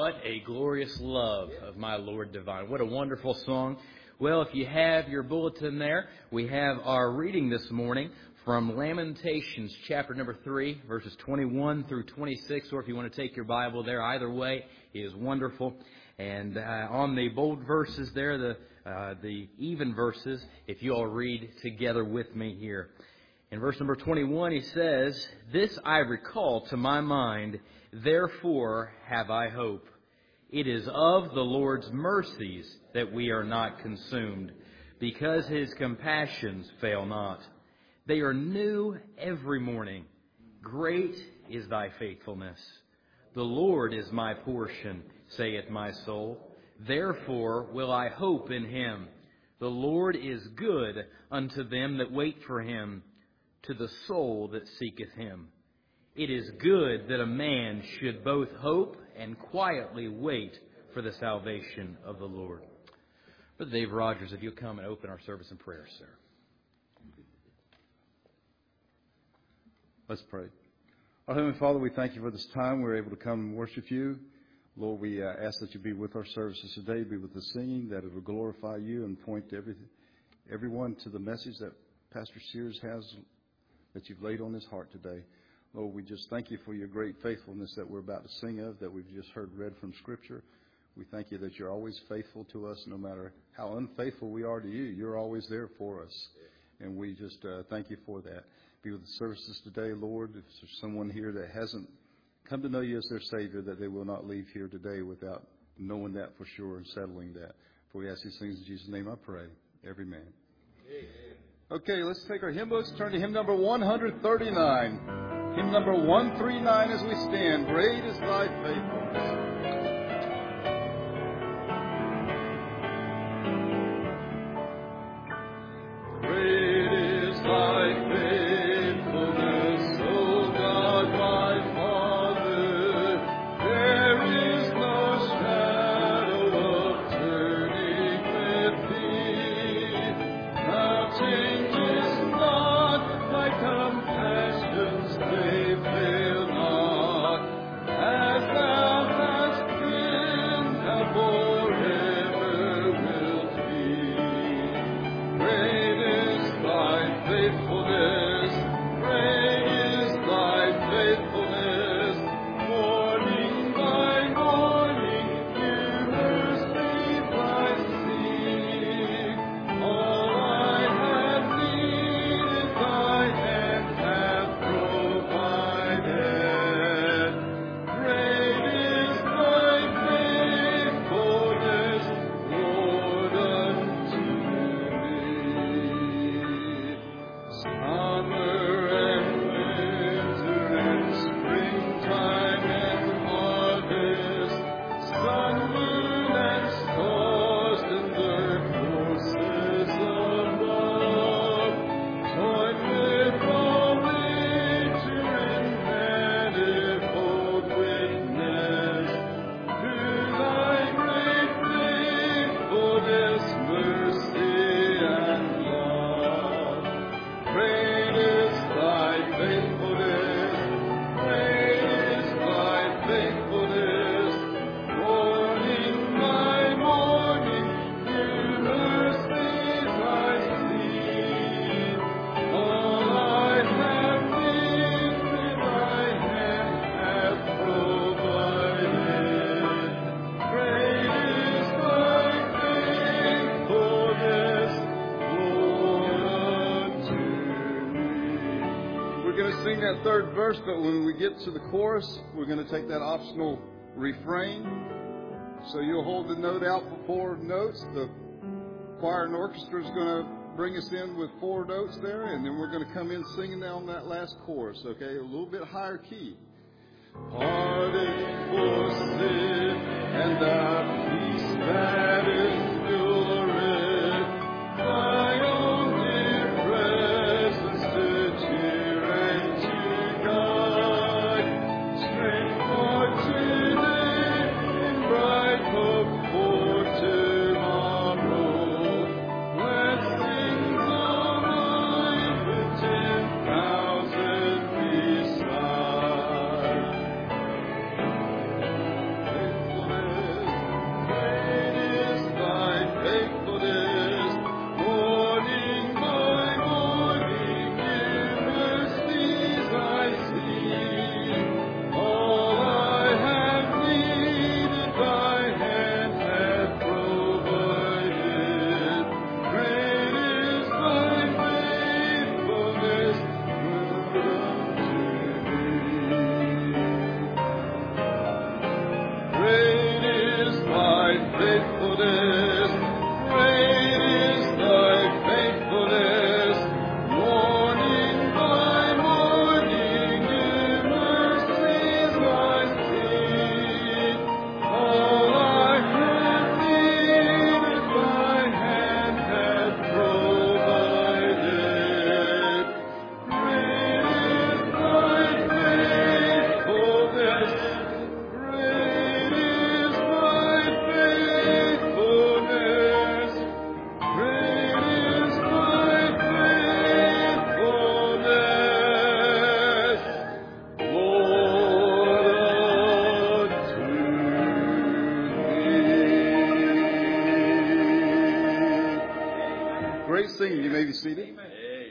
What a glorious love of my Lord divine. What a wonderful song. Well, if you have your bulletin there, we have our reading this morning from Lamentations chapter number 3, verses 21 through 26. Or if you want to take your Bible there, either way is wonderful. And on the bold verses there, the even verses, if you all read together with me here. In verse number 21, he says, "This I recall to my mind, therefore have I hope. It is of the Lord's mercies that we are not consumed, because His compassions fail not. They are new every morning. Great is thy faithfulness. The Lord is my portion, saith my soul. Therefore will I hope in Him. The Lord is good unto them that wait for Him, to the soul that seeketh Him. It is good that a man should both hope and quietly wait for the salvation of the Lord." Brother Dave Rogers, if you'll come and open our service in prayer, sir. Let's pray. Our Heavenly Father, we thank You for this time we're able to come and worship You. Lord, we ask that You be with our services today, be with the singing, that it will glorify You and point to everyone to the message that Pastor Sears has, that You've laid on his heart today. Lord, we just thank You for Your great faithfulness that we're about to sing of, that we've just heard read from Scripture. We thank You that You're always faithful to us, no matter how unfaithful we are to You. You're always there for us, and we just thank You for that. Be with the services today, Lord. If there's someone here that hasn't come to know You as their Savior, that they will not leave here today without knowing that for sure and settling that. For we ask these things in Jesus' name I pray. Every man. Amen. Okay, let's take our hymn books, turn to hymn number 139. Hymn number 139 as we stand. Great is Thy faithfulness. Third verse, but when we get to the chorus, we're going to take that optional refrain. So you'll hold the note out for 4 notes. The choir and orchestra is going to bring us in with 4 notes there, and then we're going to come in singing down that last chorus, okay? A little bit higher key. Pardon for sin and the peace that endureth, thy own dear presence to cheer and to guide, strength for today and bright hope for tomorrow, blessings on life with 10,000 beside. seated. Amen.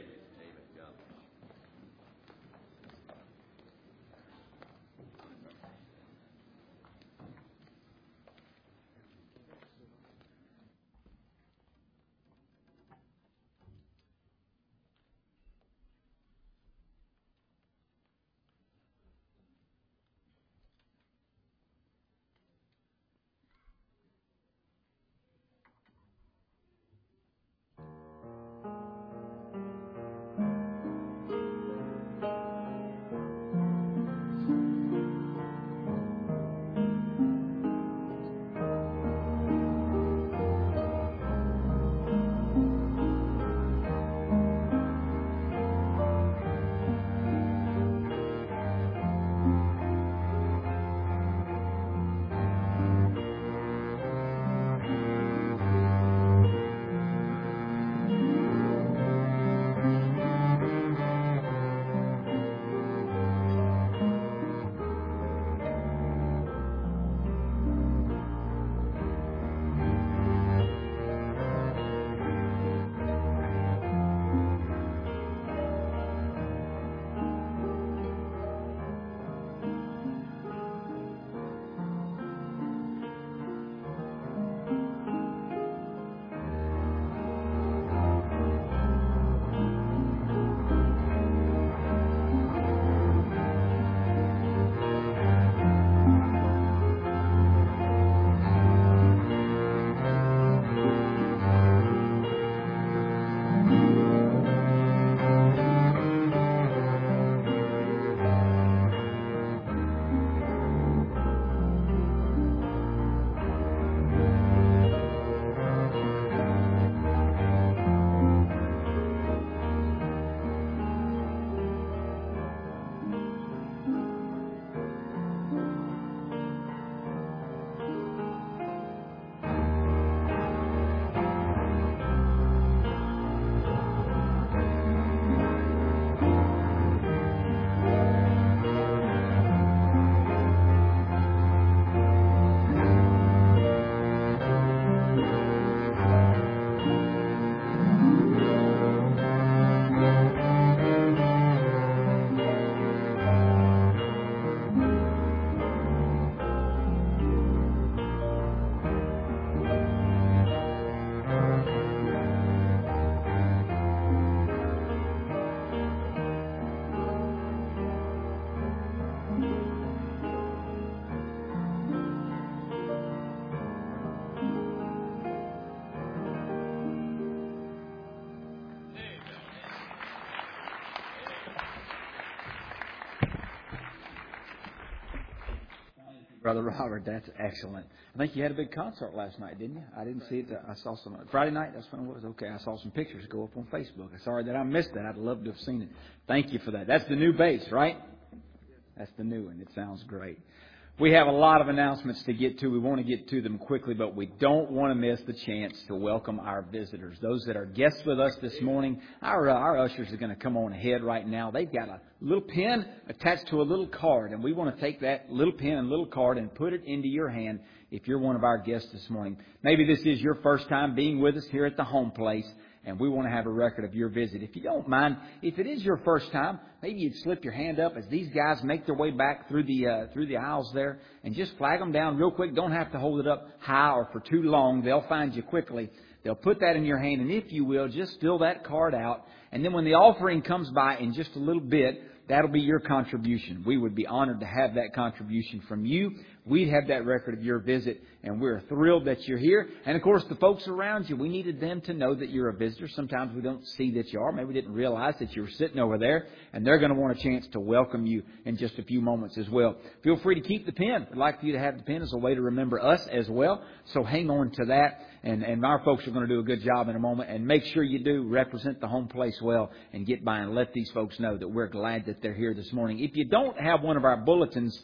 Brother Robert, that's excellent. I think you had a big concert last night, didn't you? I didn't see it. I saw some Friday night. That's when it was. Okay, I saw some pictures go up on Facebook. I'm sorry that I missed that. I'd love to have seen it. Thank you for that. That's the new bass, right? That's the new one. It sounds great. We have a lot of announcements to get to. We want to get to them quickly, but we don't want to miss the chance to welcome our visitors. Those that are guests with us this morning, our ushers are going to come on ahead right now. They've got a little pin attached to a little card, and we want to take that little pin and little card and put it into your hand if you're one of our guests this morning. Maybe this is your first time being with us here at the home place, and we want to have a record of your visit. If you don't mind, if it is your first time, maybe you'd slip your hand up as these guys make their way back through the aisles there, and just flag them down real quick. Don't have to hold it up high or for too long. They'll find you quickly. They'll put that in your hand, and if you will, just fill that card out. And then when the offering comes by in just a little bit, that'll be your contribution. We would be honored to have that contribution from you. We'd have that record of your visit, and we're thrilled that you're here. And, of course, the folks around you, we needed them to know that you're a visitor. Sometimes we don't see that you are. Maybe we didn't realize that you were sitting over there, and they're going to want a chance to welcome you in just a few moments as well. Feel free to keep the pen. We'd like for you to have the pen as a way to remember us as well. So hang on to that. And our folks are going to do a good job in a moment. And make sure you do represent the home place well and get by and let these folks know that we're glad that they're here this morning. If you don't have one of our bulletins,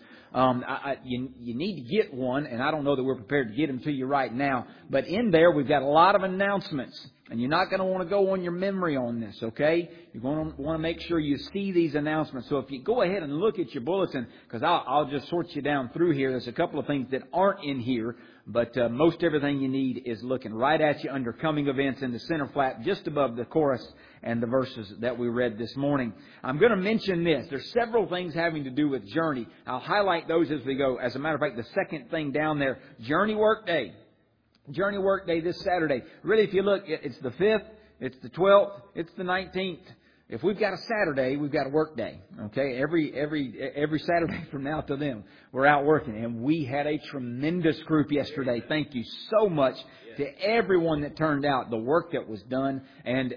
you need to get one. And I don't know that we're prepared to get them to you right now. But in there, we've got a lot of announcements. And you're not going to want to go on your memory on this, okay? You're going to want to make sure you see these announcements. So if you go ahead and look at your bulletin, because I'll just sort you down through here. There's a couple of things that aren't in here But most everything you need is looking right at you under coming events in the center flap, just above the chorus and the verses that we read this morning. I'm going to mention this. There's several things having to do with Journey. I'll highlight those as we go. As a matter of fact, the second thing down there, Journey Work Day. Journey Work Day this Saturday. Really, if you look, it's the 5th, it's the 12th, it's the 19th. If we've got a Saturday, we've got a work day. Okay, every Saturday from now to then, we're out working, and we had a tremendous group yesterday. Thank you so much to everyone that turned out. The work that was done, and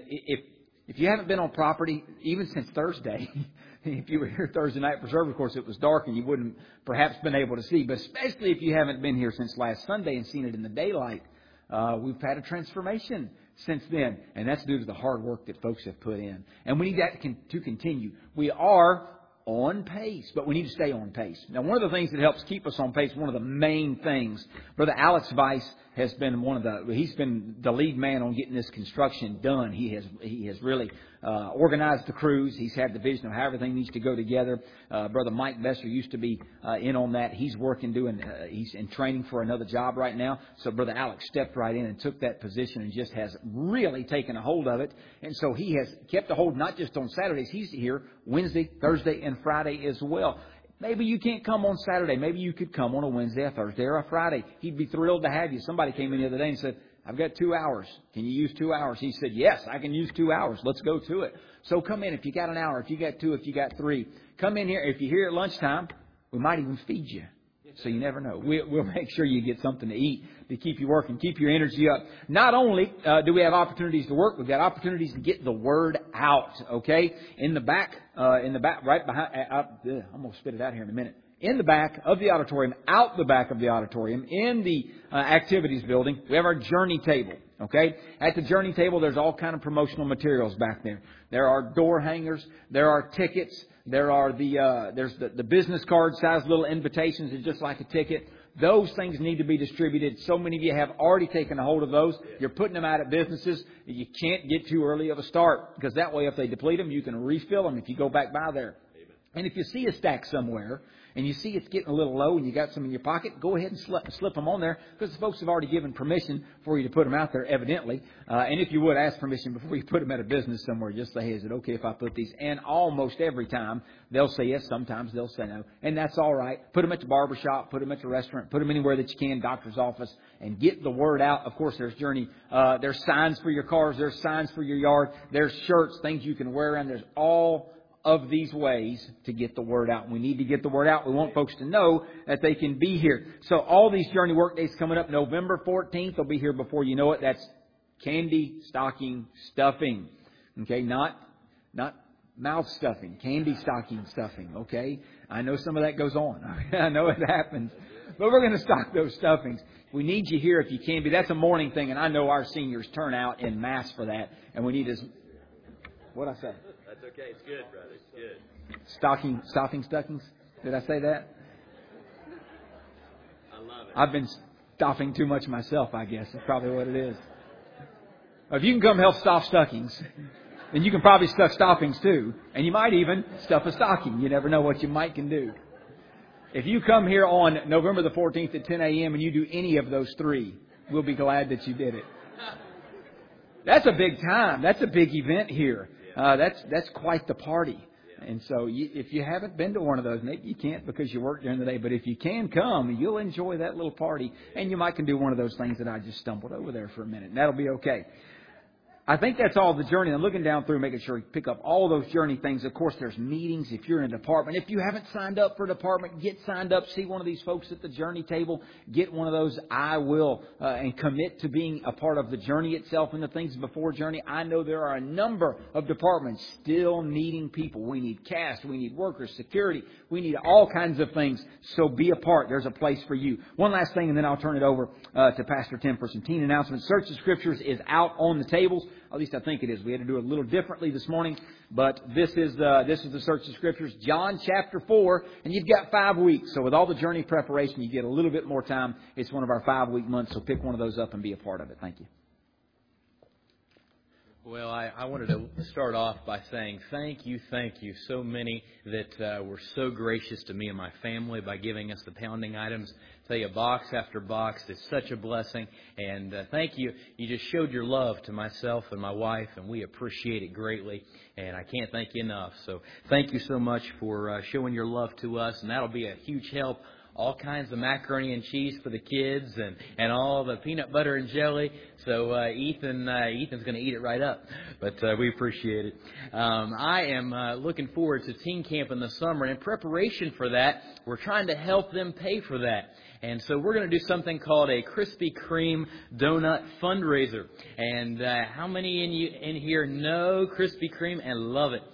if you haven't been on property even since Thursday, if you were here Thursday night for service, of course it was dark and you wouldn't perhaps been able to see. But especially if you haven't been here since last Sunday and seen it in the daylight, we've had a transformation since then, and that's due to the hard work that folks have put in. And we need that to continue. We are on pace, but we need to stay on pace. Now, one of the things that helps keep us on pace, one of the main things, Brother Alex Weiss has been he's been the lead man on getting this construction done. He has really organized the crews. He's had the vision of how everything needs to go together. Brother Mike Besser used to be in on that. He's working he's in training for another job right now. So Brother Alex stepped right in and took that position and just has really taken a hold of it. And so he has kept a hold not just on Saturdays. He's here Wednesday, Thursday, and Friday as well. Maybe you can't come on Saturday. Maybe you could come on a Wednesday, a Thursday, or a Friday. He'd be thrilled to have you. Somebody came in the other day and said, I've got 2 hours. Can you use 2 hours? He said, yes, I can use 2 hours. Let's go to it. So come in if you got an hour, if you got 2, if you got 3. Come in here. If you're here at lunchtime, we might even feed you. So you never know. We'll make sure you get something to eat to keep you working, keep your energy up. Not only do we have opportunities to work, we've got opportunities to get the word out. Okay, in the back, right behind. I'm gonna spit it out here in a minute. In the back of the auditorium, out the back of the auditorium, in the activities building, we have our journey table. Okay, at the journey table, there's all kind of promotional materials back there. There are door hangers. There are tickets. There are there's the business card size little invitations. It's just like a ticket. Those things need to be distributed. So many of you have already taken a hold of those. You're putting them out at businesses. You can't get too early of a start, because that way, if they deplete them, you can refill them if you go back by there. Amen. And if you see a stack somewhere and you see it's getting a little low and you got some in your pocket, go ahead and slip them on there, because the folks have already given permission for you to put them out there, evidently. And if you would, ask permission before you put them at a business somewhere. Just say, hey, is it okay if I put these? And almost every time they'll say yes. Sometimes they'll say no. And that's all right. Put them at the barbershop. Put them at the restaurant. Put them anywhere that you can, doctor's office, and get the word out. Of course, there's there's signs for your cars. There's signs for your yard. There's shirts, things you can wear around. There's all of these ways to get the word out. We need to get the word out. We want folks to know that they can be here. So all these Journey Work Days coming up, November 14th, they'll be here before you know it. That's candy stocking stuffing. Okay, not mouth stuffing, candy stocking stuffing. Okay, I know some of that goes on. I know it happens. But we're going to stock those stuffings. We need you here if you can be. That's a morning thing, and I know our seniors turn out en masse for that. And we need what'd I say? That's okay. It's good, brother. It's good. Stockings? Did I say that? I love it. I've been stuffing too much myself, I guess. That's probably what it is. If you can come help stuff stockings, then you can probably stuff stockings too. And you might even stuff a stocking. You never know what you can do. If you come here on November the 14th at 10 a.m. and you do any of those 3, we'll be glad that you did it. That's a big time. That's a big event here. That's quite the party. And so if you haven't been to one of those, maybe you can't because you work during the day. But if you can come, you'll enjoy that little party. And you might can do one of those things that I just stumbled over there for a minute. And that'll be okay. I think that's all the journey. I'm looking down through, making sure you pick up all those journey things. Of course, there's meetings if you're in a department. If you haven't signed up for a department, get signed up. See one of these folks at the journey table. Get one of those I will and commit to being a part of the journey itself and the things before journey. I know there are a number of departments still needing people. We need cast. We need workers, security. We need all kinds of things. So be a part. There's a place for you. One last thing, and then I'll turn it over to Pastor Tim for some teen announcements. Search the Scriptures is out on the tables. At least I think it is. We had to do it a little differently this morning, but this is the Search the Scriptures, John chapter 4, and you've got 5 weeks. So with all the journey preparation, you get a little bit more time. It's one of our 5-week months, so pick one of those up and be a part of it. Thank you. Well, I wanted to start off by saying thank you. So many that were so gracious to me and my family by giving us the pounding items. Tell you, box after box is such a blessing. And thank you. You just showed your love to myself and my wife, and we appreciate it greatly. And I can't thank you enough. So thank you so much for showing your love to us, and that'll be a huge help. All kinds of macaroni and cheese for the kids, and all the peanut butter and jelly. So Ethan's going to eat it right up, but we appreciate it. I am looking forward to teen camp in the summer, and in preparation for that, we're trying to help them pay for that. And so we're going to do something called a Krispy Kreme donut fundraiser. And how many in here know Krispy Kreme and love it?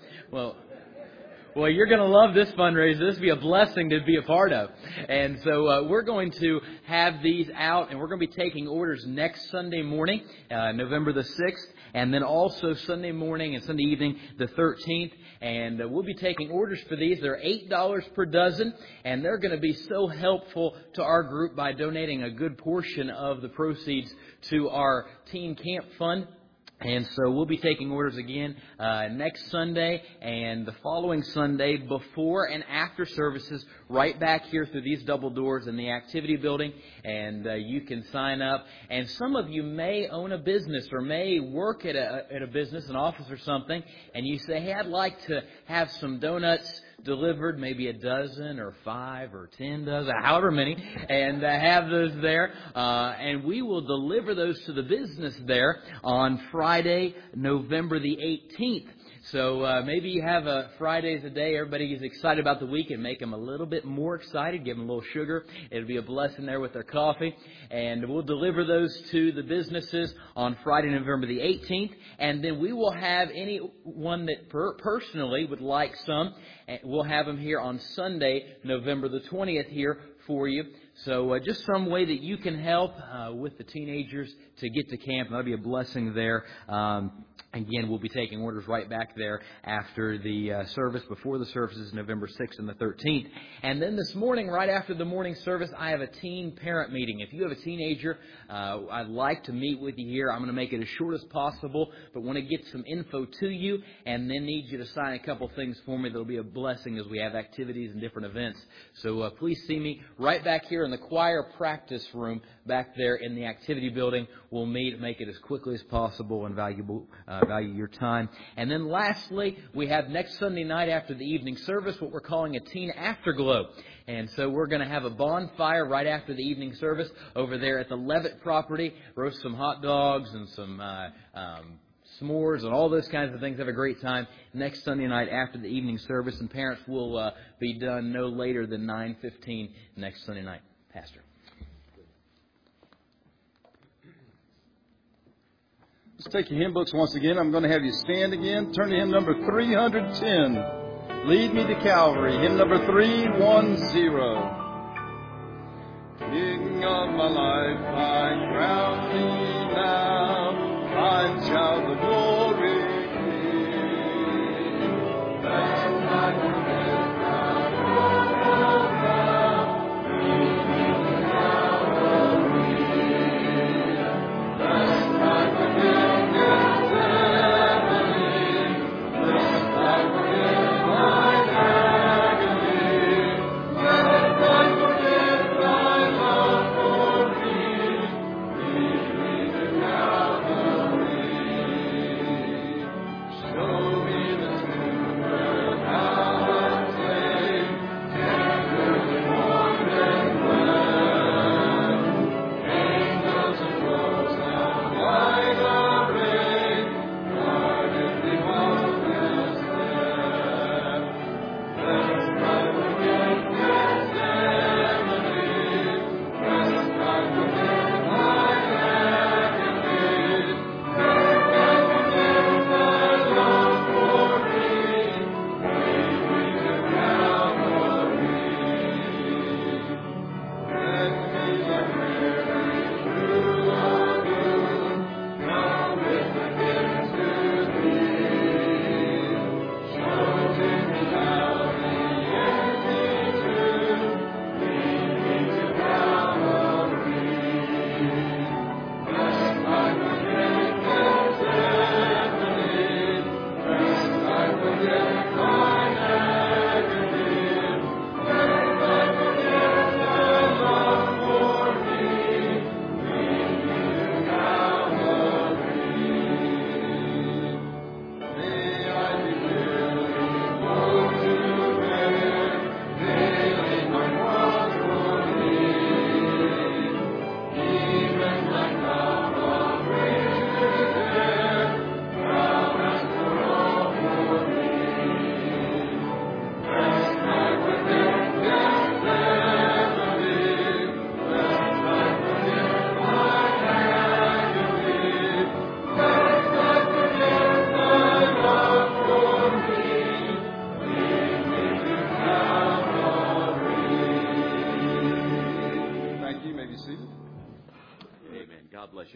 Well, you're going to love this fundraiser. This will be a blessing to be a part of. And so we're going to have these out, and we're going to be taking orders next Sunday morning, November the 6th, and then also Sunday morning and Sunday evening, the 13th. And we'll be taking orders for these. They're $8 per dozen, and they're going to be so helpful to our group by donating a good portion of the proceeds to our teen camp fund. And so we'll be taking orders again next Sunday and the following Sunday before and after services right back here through these double doors in the activity building. And you can sign up. And some of you may own a business or may work at a business, an office or something, and you say, hey, I'd like to have some donuts delivered, maybe a dozen or 5 or 10 dozen, however many, and have those there. And we will deliver those to the business there on Friday, November the 18th. So maybe you have Friday's a day. Everybody is excited about the week, and make them a little bit more excited. Give them a little sugar. It'll be a blessing there with their coffee. And we'll deliver those to the businesses on Friday, November the 18th. And then we will have anyone that personally would like some. We'll have them here on Sunday, November the 20th here for you. So just some way that you can help with the teenagers to get to camp. That'll be a blessing there. Again, we'll be taking orders right back there after the service, before the services, November 6th and the 13th. And then this morning, right after the morning service, I have a teen parent meeting. If you have a teenager, I'd like to meet with you here. I'm going to make it as short as possible, but want to get some info to you and then need you to sign a couple things for me. There'll be a blessing as we have activities and different events. So please see me right back here in the choir practice room back there in the activity building. We'll meet, make it as quickly as possible, and value your time. And then lastly, we have next Sunday night after the evening service what we're calling a teen afterglow. And so we're going to have a bonfire right after the evening service over there at the Levitt property. Roast some hot dogs and some s'mores and all those kinds of things. Have a great time next Sunday night after the evening service. And parents will be done no later than 9:15 next Sunday night. Pastor. Let's take your hymn books once again. I'm going to have you stand again. Turn to hymn number 310. Lead Me to Calvary. Hymn number 310. King of my life, I crown thee now. I'm child of glory. That's my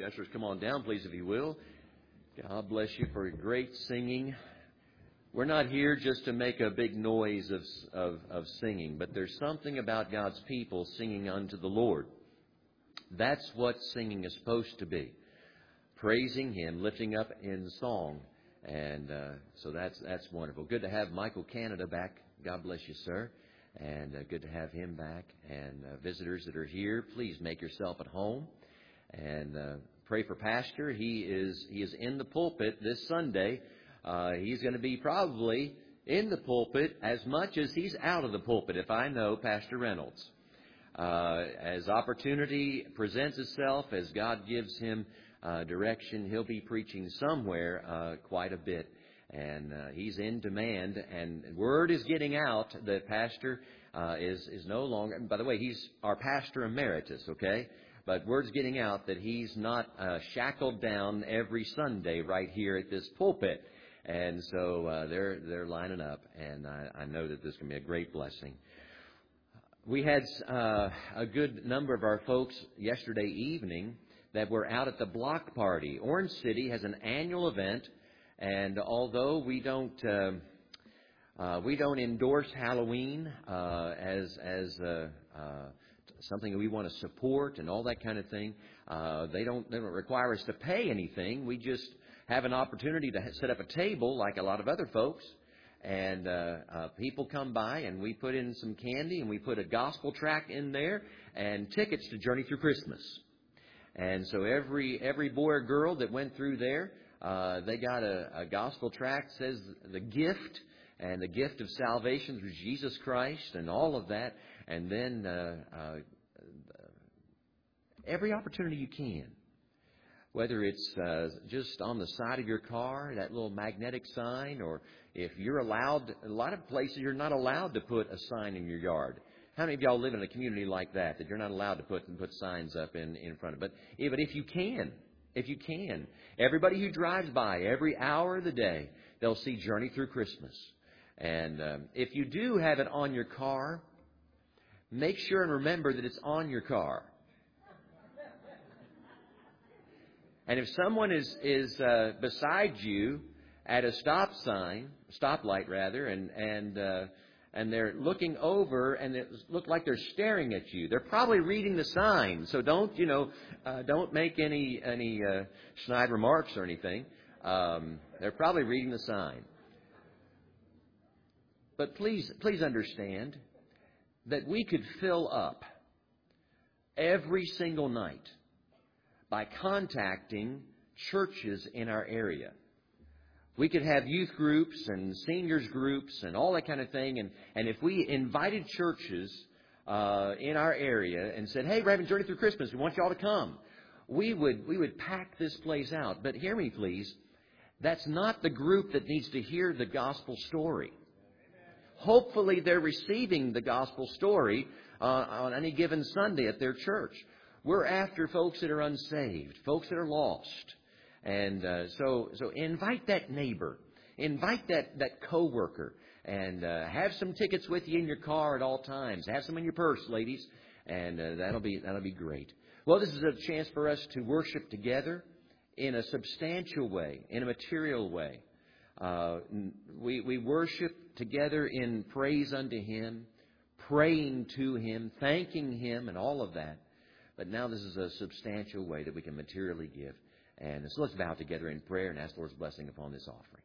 Ushers, come on down, please, if you will. God bless you for great singing. We're not here just to make a big noise of singing, but there's something about God's people singing unto the Lord. That's what singing is supposed to be. Praising Him, lifting up in song. And so that's wonderful. Good to have Michael Canada back. God bless you, sir. And good to have him back. And visitors that are here, please make yourself at home. And pray for Pastor. He is in the pulpit this Sunday. He's going to be probably in the pulpit as much as he's out of the pulpit, if I know Pastor Reynolds. As opportunity presents itself, as God gives him direction, he'll be preaching somewhere quite a bit. And he's in demand. And word is getting out that Pastor is no longer, and by the way, he's our Pastor Emeritus, okay? But word's getting out that he's not shackled down every Sunday right here at this pulpit. And so they're lining up, and I know that this can be a great blessing. We had a good number of our folks yesterday evening that were out at the block party. Orange City has an annual event, and although we don't endorse Halloween as something that we want to support and all that kind of thing, they don't require us to pay anything. We just have an opportunity to set up a table like a lot of other folks, and people come by, and we put in some candy, and we put a gospel tract in there, and tickets to Journey Through Christmas. And so every boy or girl that went through there, they got a gospel tract, says the gift, and the gift of salvation through Jesus Christ, and all of that, and then every opportunity you can. Whether it's just on the side of your car, that little magnetic sign, or if you're allowed, a lot of places you're not allowed to put a sign in your yard. How many of y'all live in a community like that you're not allowed to put signs up in front of? But if you can, everybody who drives by every hour of the day, they'll see Journey Through Christmas. And if you do have it on your car, make sure and remember that it's on your car. And if someone is beside you at a stoplight rather, and they're looking over and it look like they're staring at you, they're probably reading the sign. So don't make any snide remarks or anything. They're probably reading the sign. But please understand that we could fill up every single night by contacting churches in our area. We could have youth groups and seniors groups and all that kind of thing. And if we invited churches in our area and said, hey, we're having Journey Through Christmas, we want you all to come, we would pack this place out. But hear me, please. That's not the group that needs to hear the gospel story. Hopefully they're receiving the gospel story on any given Sunday at their church. We're after folks that are unsaved, folks that are lost. And so invite that neighbor, invite that coworker, and have some tickets with you in your car at all times. Have some in your purse, ladies, and that'll be great. Well, this is a chance for us to worship together in a substantial way, in a material way. We worship together in praise unto Him, praying to Him, thanking Him, and all of that. But now this is a substantial way that we can materially give. And so let's bow together in prayer and ask the Lord's blessing upon this offering.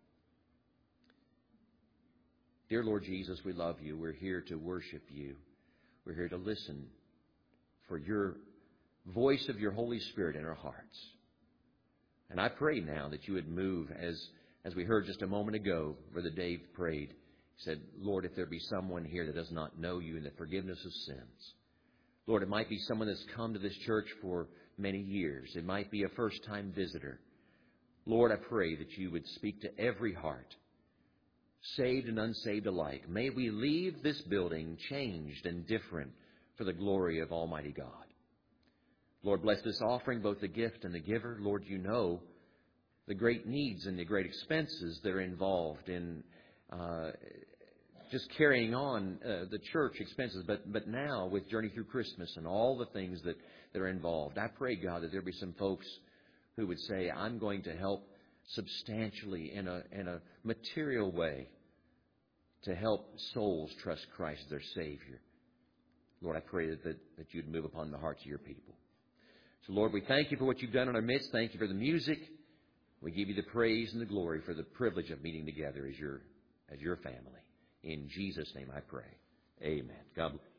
Dear Lord Jesus, we love You. We're here to worship You. We're here to listen for Your voice of Your Holy Spirit in our hearts. And I pray now that You would move, as we heard just a moment ago, Brother Dave prayed. He said, Lord, if there be someone here that does not know You in the forgiveness of sins, Lord, it might be someone that's come to this church for many years. It might be a first-time visitor. Lord, I pray that You would speak to every heart, saved and unsaved alike. May we leave this building changed and different for the glory of Almighty God. Lord, bless this offering, both the gift and the giver. Lord, You know the great needs and the great expenses that are involved in just carrying on the church expenses, but now with Journey Through Christmas and all the things that are involved. I pray, God, that there be some folks who would say, I'm going to help substantially in a material way to help souls trust Christ as their Savior. Lord, I pray that you'd move upon the hearts of your people. So, Lord, we thank you for what you've done in our midst. Thank you for the music. We give you the praise and the glory for the privilege of meeting together as your family. In Jesus' name I pray. Amen. God bless.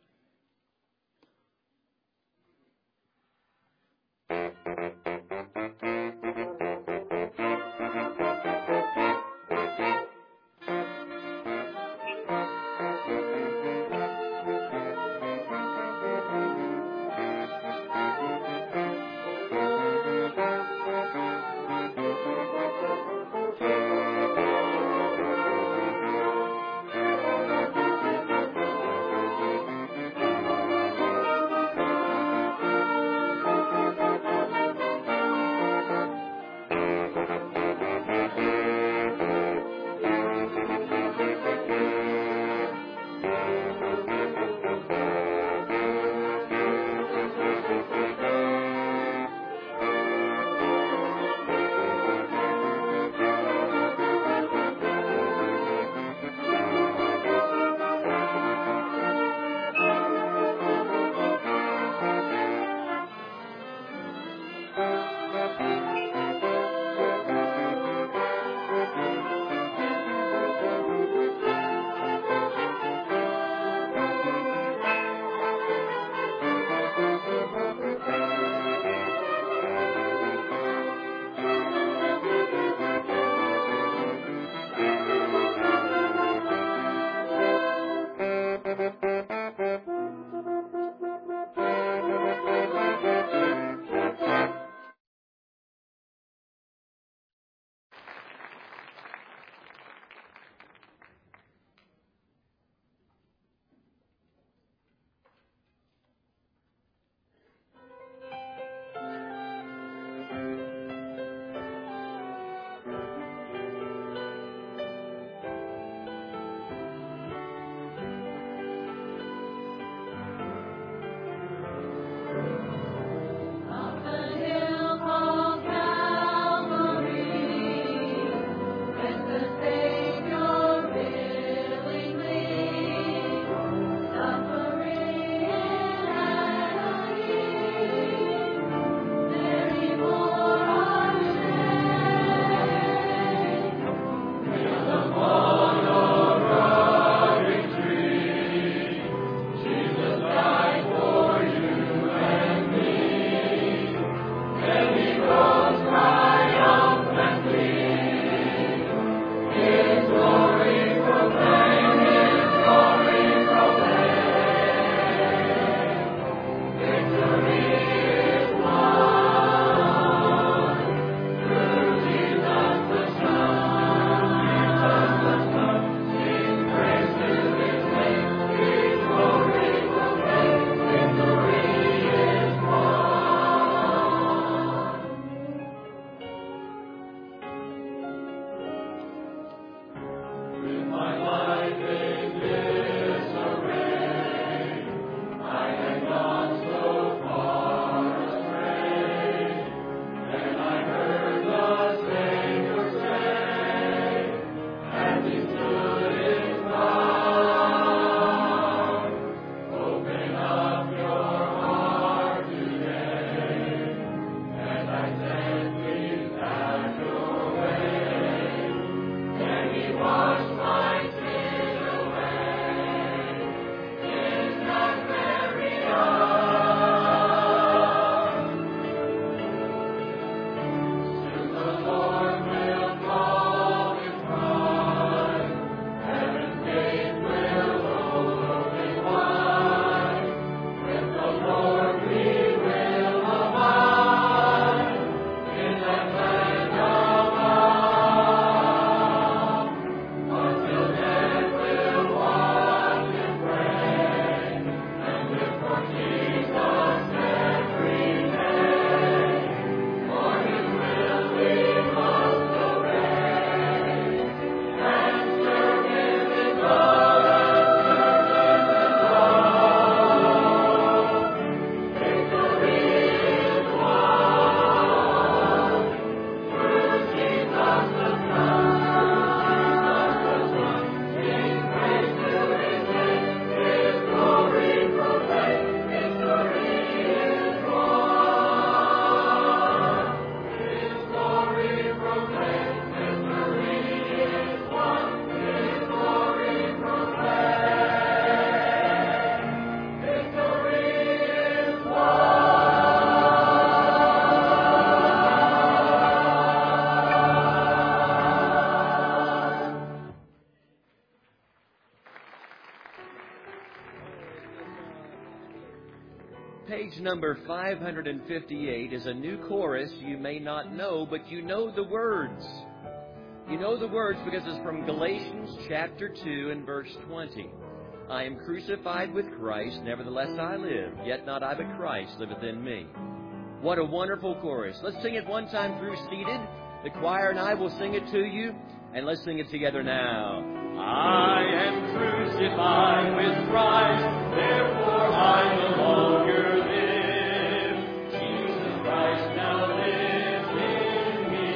page number 558 is a new chorus you may not know, but you know the words. You know the words because it's from Galatians chapter 2 and verse 20. I am crucified with Christ, nevertheless I live, yet not I but Christ liveth in me. What a wonderful chorus. Let's sing it one time through seated. The choir and I will sing it to you, and let's sing it together now. I am crucified with Christ, therefore I no longer live. Jesus Christ now lives in me.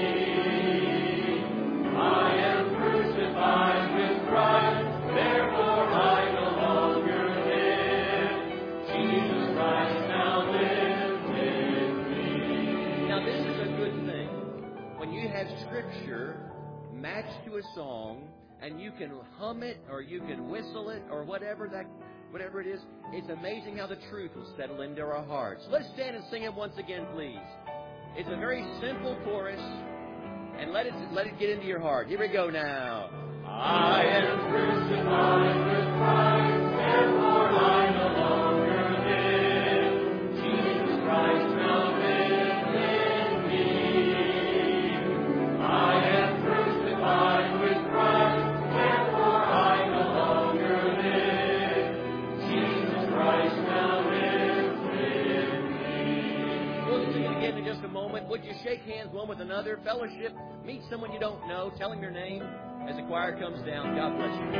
I am crucified with Christ, therefore I no longer live. Jesus Christ now lives in me. Now this is a good thing. When you have Scripture matched to a song, and you can hum it, or you can whistle it, or whatever it is, it's amazing how the truth will settle into our hearts. Let's stand and sing it once again, please. It's a very simple chorus, and let it get into your heart. Here we go now. I am crucified with Christ, therefore I no longer live. Jesus Christ now lives in me. I am crucified with Christ, therefore I no longer live. Jesus Christ now lives in me. We'll sing it again in just a moment. Would you shake hands one with another? Fellowship. Meet someone you don't know. Tell them your name as the choir comes down. God bless you.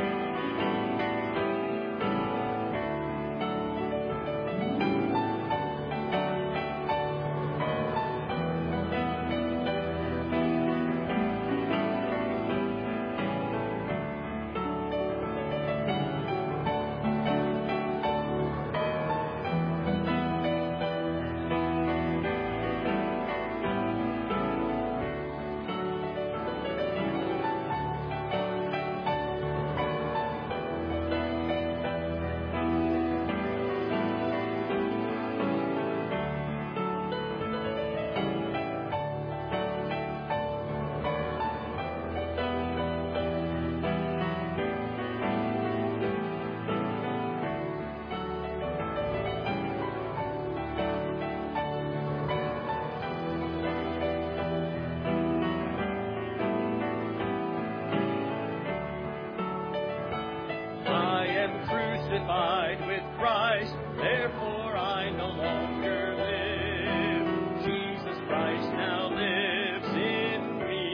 Crucified with Christ, therefore I no longer live. Jesus Christ now lives in me.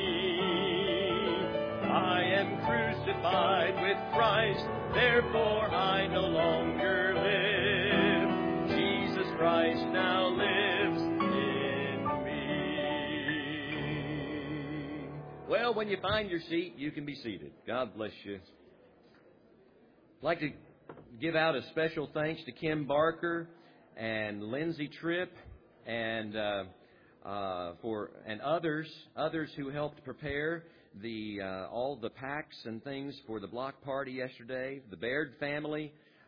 I am crucified with Christ, therefore I no longer live. Jesus Christ now lives in me. Well, when you find your seat, you can be seated. God bless you. I'd like to give out a special thanks to Kim Barker and Lindsay Tripp and others who helped prepare all the packs and things for the block party yesterday. The Baird family,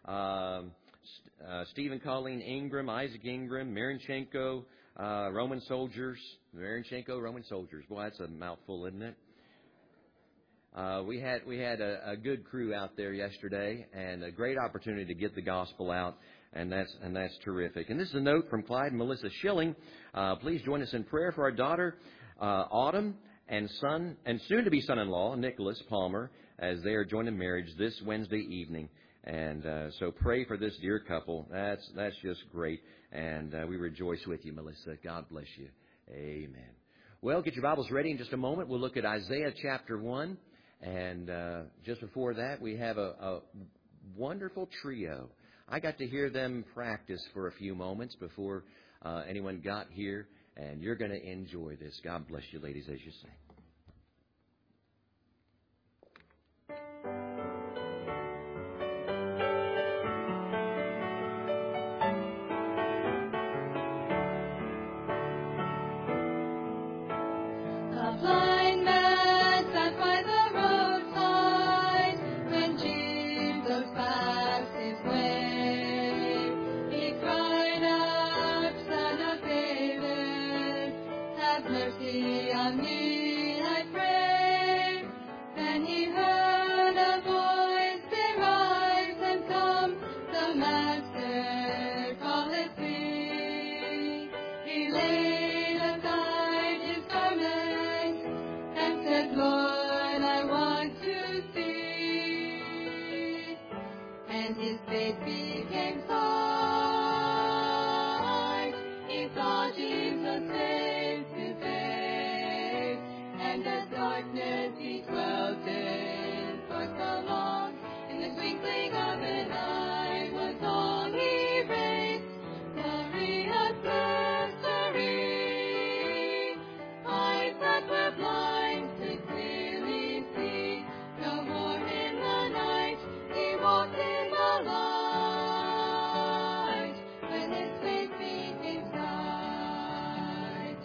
Stephen Colleen Ingram, Isaac Ingram, Marinchenko, Roman soldiers. Marinchenko, Roman soldiers. Boy, that's a mouthful, isn't it? We had a good crew out there yesterday, and a great opportunity to get the gospel out, and that's terrific. And this is a note from Clyde and Melissa Schilling. Please join us in prayer for our daughter Autumn and son and soon-to-be son-in-law Nicholas Palmer as they are joined in marriage this Wednesday evening. And so pray for this dear couple. That's just great, and we rejoice with you, Melissa. God bless you. Amen. Well, get your Bibles ready in just a moment. We'll look at Isaiah chapter 1. And just before that, we have a wonderful trio. I got to hear them practice for a few moments before anyone got here, and you're going to enjoy this. God bless you, ladies, as you sing. Mercy on me, I pray. Then he heard a voice say, rise and come. The Master calleth thee. When his face became sight, he saw Jesus face to face, and the darkness he dwelt in for so long, in the twinkling of an eye was all erased. Glorious mystery, eyes that were blind could clearly see. No more in the night, he walked in the light, when his face became sight.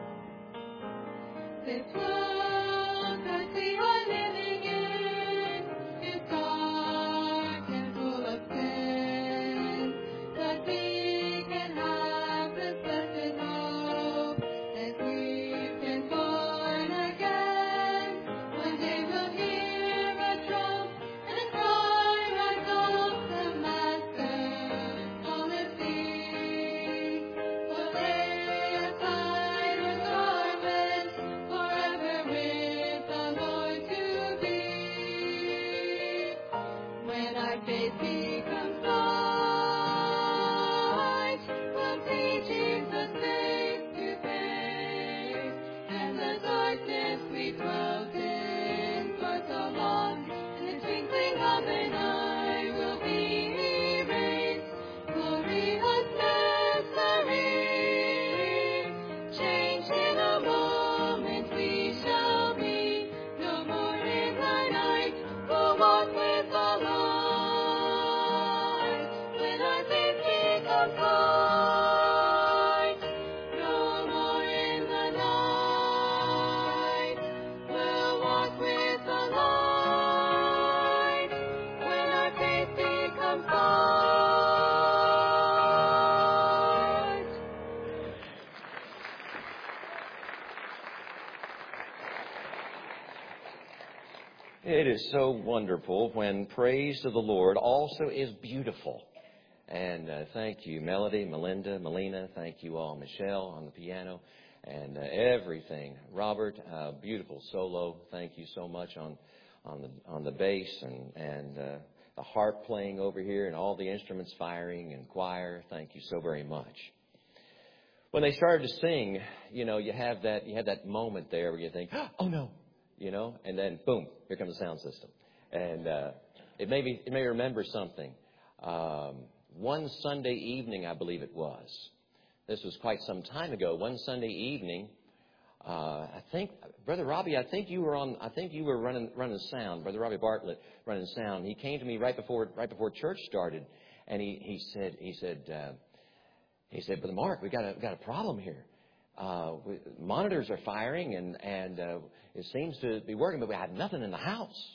This world that we are living in is dark and full of sin, but we can have this blessed hope that we've been born again. One day we'll hear a trump and a cry rise up, the Master on his feet will lay aside his garments, forever with the Lord to be. When our faith becomes sight, we'll see Jesus face to face, and the darkness we dwelt in for so long, in the twinkling of an eye will be erased. Glorious mystery, changed in a moment we shall be. No more in the night, we'll walk with the light. When our faith becomes sight, no more in the night, we'll walk with the light. When our faith becomes sight. It is so wonderful when praise to the Lord also is beautiful. And thank you, Melody, Melinda, Melina. Thank you all, Michelle on the piano and everything. Robert, beautiful solo. Thank you so much on the bass and the harp playing over here and all the instruments firing and choir. Thank you so very much. When they started to sing, you have that moment there where you think, oh no. And then boom, here comes the sound system. And it made me remember something. One Sunday evening, I believe it was. This was quite some time ago. One Sunday evening, I think, Brother Robbie, I think you were running sound. Brother Robbie Bartlett running sound. He came to me right before church started, and he said, Brother Mark, we got a problem here. Monitors are firing and it seems to be working, but we had nothing in the house.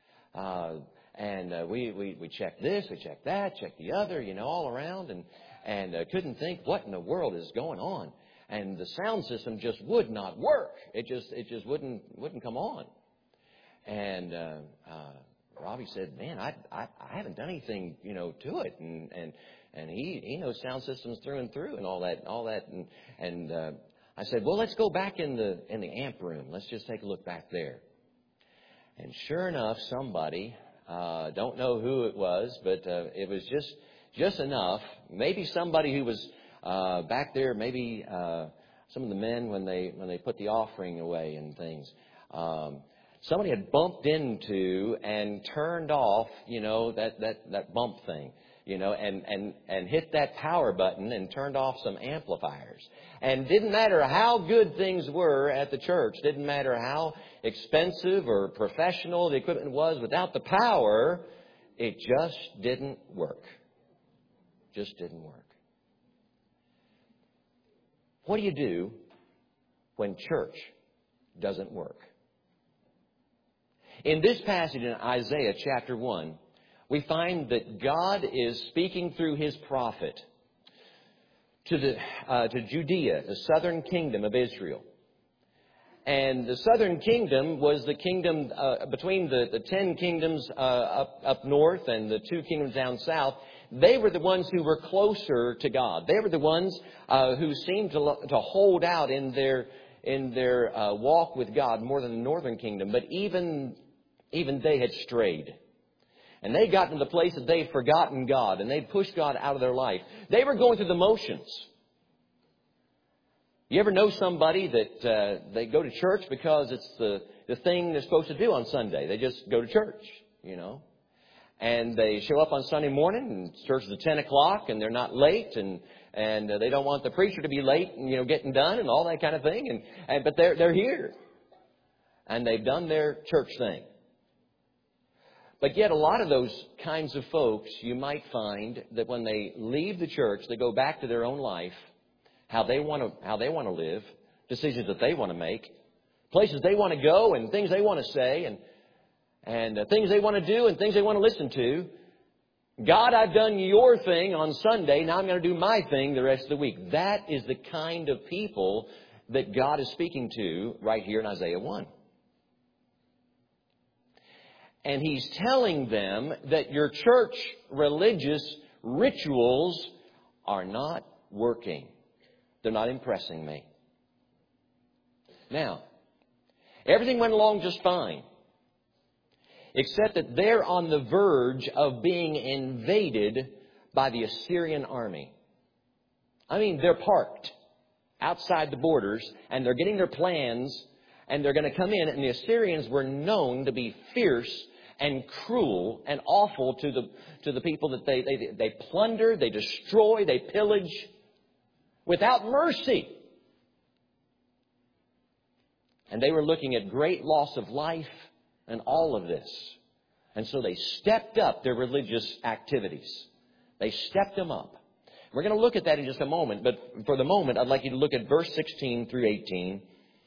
We checked this, we checked that, checked the other, all around, and couldn't think what in the world is going on. And the sound system just would not work. It just wouldn't come on. And Robbie said, "Man, I haven't done anything, to it." And he knows sound systems through and through and all that. And I said, well, let's go back in the amp room. Let's just take a look back there. And sure enough, somebody, don't know who it was, but it was just enough. Maybe somebody who was back there, maybe some of the men when they put the offering away and things. Somebody had bumped into and turned off, that bump thing. And hit that power button and turned off some amplifiers. And didn't matter how good things were at the church, didn't matter how expensive or professional the equipment was, without the power, it just didn't work. Just didn't work. What do you do when church doesn't work? In this passage in Isaiah chapter 1, we find that God is speaking through His prophet to Judea, the southern kingdom of Israel. And the southern kingdom was the kingdom between the 10 kingdoms up north and the 2 kingdoms down south. They were the ones who were closer to God. They were the ones who seemed to hold out in their walk with God more than the northern kingdom. But even they had strayed. And they got to the place that they'd forgotten God and they'd pushed God out of their life. They were going through the motions. You ever know somebody that they go to church because it's the thing they're supposed to do on Sunday? They just go to church, you know. And they show up on Sunday morning and church is at 10 o'clock and they're not late and they don't want the preacher to be late and, you know, getting done and all that kind of thing. But they're here. And they've done their church thing. But yet a lot of those kinds of folks, you might find that when they leave the church, they go back to their own life, how they want to live, decisions that they want to make, places they want to go and things they want to say and things they want to do and things they want to listen to. God, I've done your thing on Sunday. Now I'm going to do my thing the rest of the week. That is the kind of people that God is speaking to right here in Isaiah 1. And He's telling them that your church religious rituals are not working. They're not impressing me. Now, everything went along just fine, except that they're on the verge of being invaded by the Assyrian army. I mean, they're parked outside the borders, and they're getting their plans, and they're going to come in, and the Assyrians were known to be fierce and cruel and awful to the people that they plunder, they destroy, they pillage without mercy. And they were looking at great loss of life and all of this. And so they stepped up their religious activities. They stepped them up. We're going to look at that in just a moment, but for the moment, I'd like you to look at verse 16 through 18.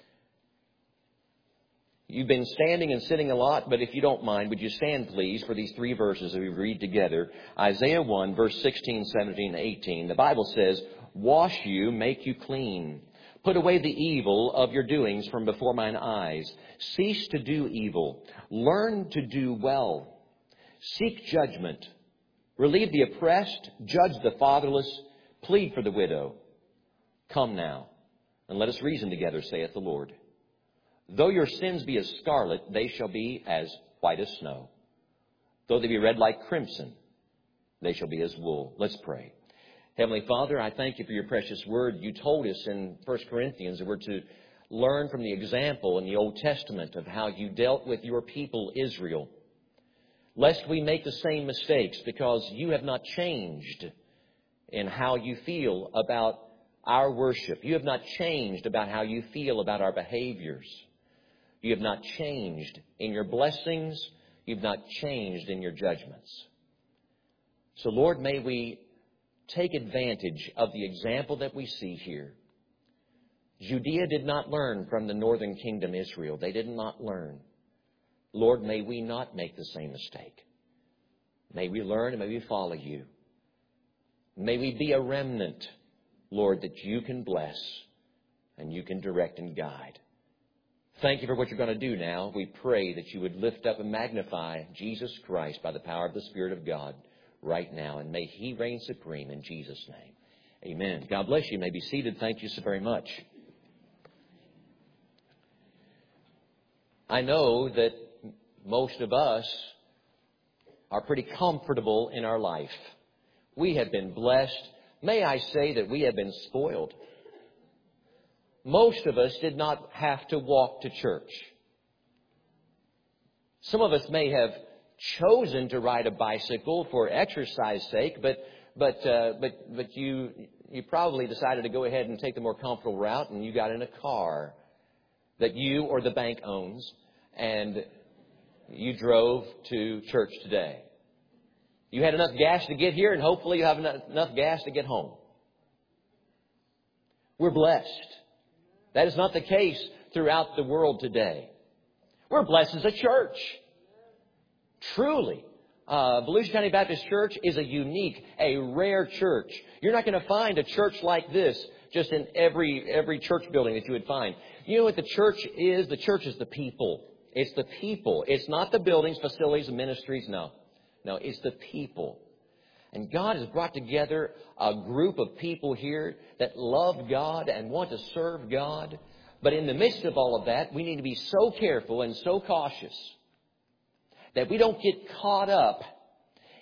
You've been standing and sitting a lot, but if you don't mind, would you stand, please, for these three verses that we read together. Isaiah 1, verse 16, 17, and 18. The Bible says, "Wash you, make you clean. Put away the evil of your doings from before mine eyes. Cease to do evil. Learn to do well. Seek judgment. Relieve the oppressed. Judge the fatherless. Plead for the widow. Come now, and let us reason together, saith the Lord. Though your sins be as scarlet, they shall be as white as snow. Though they be red like crimson, they shall be as wool." Let's pray. Heavenly Father, I thank you for your precious word. You told us in 1 Corinthians that we're to learn from the example in the Old Testament of how you dealt with your people, Israel. Lest we make the same mistakes, because you have not changed in how you feel about our worship. You have not changed about how you feel about our behaviors. You have not changed in your blessings. You've not changed in your judgments. So, Lord, may we take advantage of the example that we see here. Judea did not learn from the northern kingdom, Israel. They did not learn. Lord, may we not make the same mistake. May we learn and may we follow you. May we be a remnant, Lord, that you can bless and you can direct and guide. Thank you for what you're going to do now. We pray that you would lift up and magnify Jesus Christ by the power of the Spirit of God right now. And may He reign supreme in Jesus' name. Amen. God bless you. You may be seated. Thank you so very much. I know that most of us are pretty comfortable in our life. We have been blessed. May I say that we have been spoiled. Most of us did not have to walk to church. Some of us may have chosen to ride a bicycle for exercise sake, but you probably decided to go ahead and take the more comfortable route, and you got in a car that you or the bank owns, and you drove to church today. You had enough gas to get here, and hopefully you have enough gas to get home. We're blessed. That is not the case throughout the world today. We're blessed as a church. Truly. Volusia County Baptist Church is a unique, a rare church. You're not going to find a church like this just in every church building that you would find. You know what the church is? The church is the people. It's the people. It's not the buildings, facilities, and ministries. No, it's the people. And God has brought together a group of people here that love God and want to serve God. But in the midst of all of that, we need to be so careful and so cautious that we don't get caught up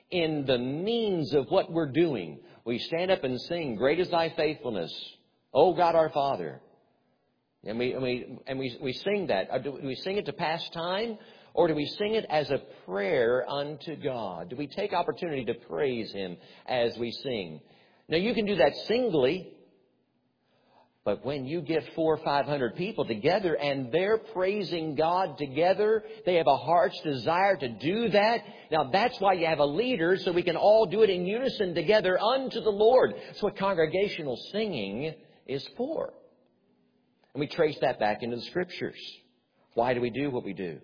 in the means of what we're doing. We stand up and sing, "Great is thy faithfulness, O God our Father." And we sing that. Do we sing it to pass time? Or do we sing it as a prayer unto God? Do we take opportunity to praise Him as we sing? Now, you can do that singly. But when you get 400 or 500 people together and they're praising God together, they have a heart's desire to do that. Now, that's why you have a leader, so we can all do it in unison together unto the Lord. That's what congregational singing is for. And we trace that back into the Scriptures. Why do we do what we do?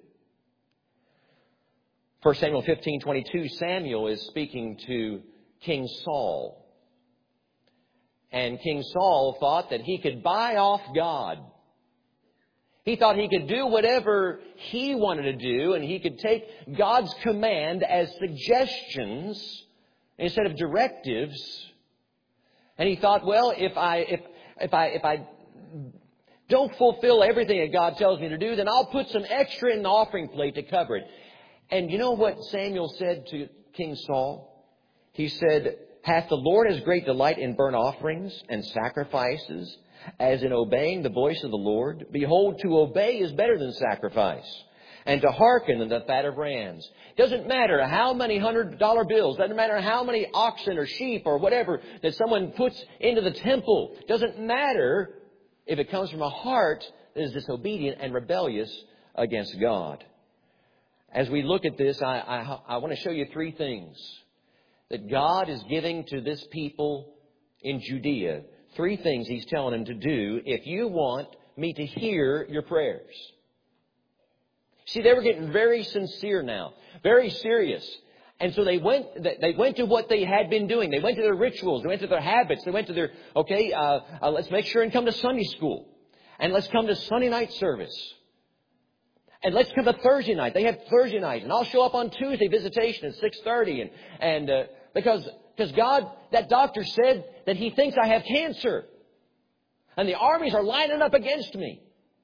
1 Samuel 15:22, Samuel is speaking to King Saul. And King Saul thought that he could buy off God. He thought he could do whatever he wanted to do, and he could take God's command as suggestions instead of directives. And he thought, well, if I don't fulfill everything that God tells me to do, then I'll put some extra in the offering plate to cover it. And you know what Samuel said to King Saul? He said, "Hath the Lord as great delight in burnt offerings and sacrifices as in obeying the voice of the Lord? Behold, to obey is better than sacrifice, and to hearken than the fat of rams." Doesn't matter how many $100 bills, doesn't matter how many oxen or sheep or whatever that someone puts into the temple. Doesn't matter if it comes from a heart that is disobedient and rebellious against God. As we look at this, I want to show you three things that God is giving to this people in Judea. Three things He's telling them to do if you want me to hear your prayers. See, they were getting very sincere now, very serious. And so they went to what they had been doing. They went to their rituals. They went to their habits. They went to their, let's make sure and come to Sunday school. And let's come to Sunday night service. And let's come to Thursday night. They have Thursday night. And I'll show up on Tuesday visitation at 6:30. Because God, that doctor said that he thinks I have cancer. And the armies are lining up against me.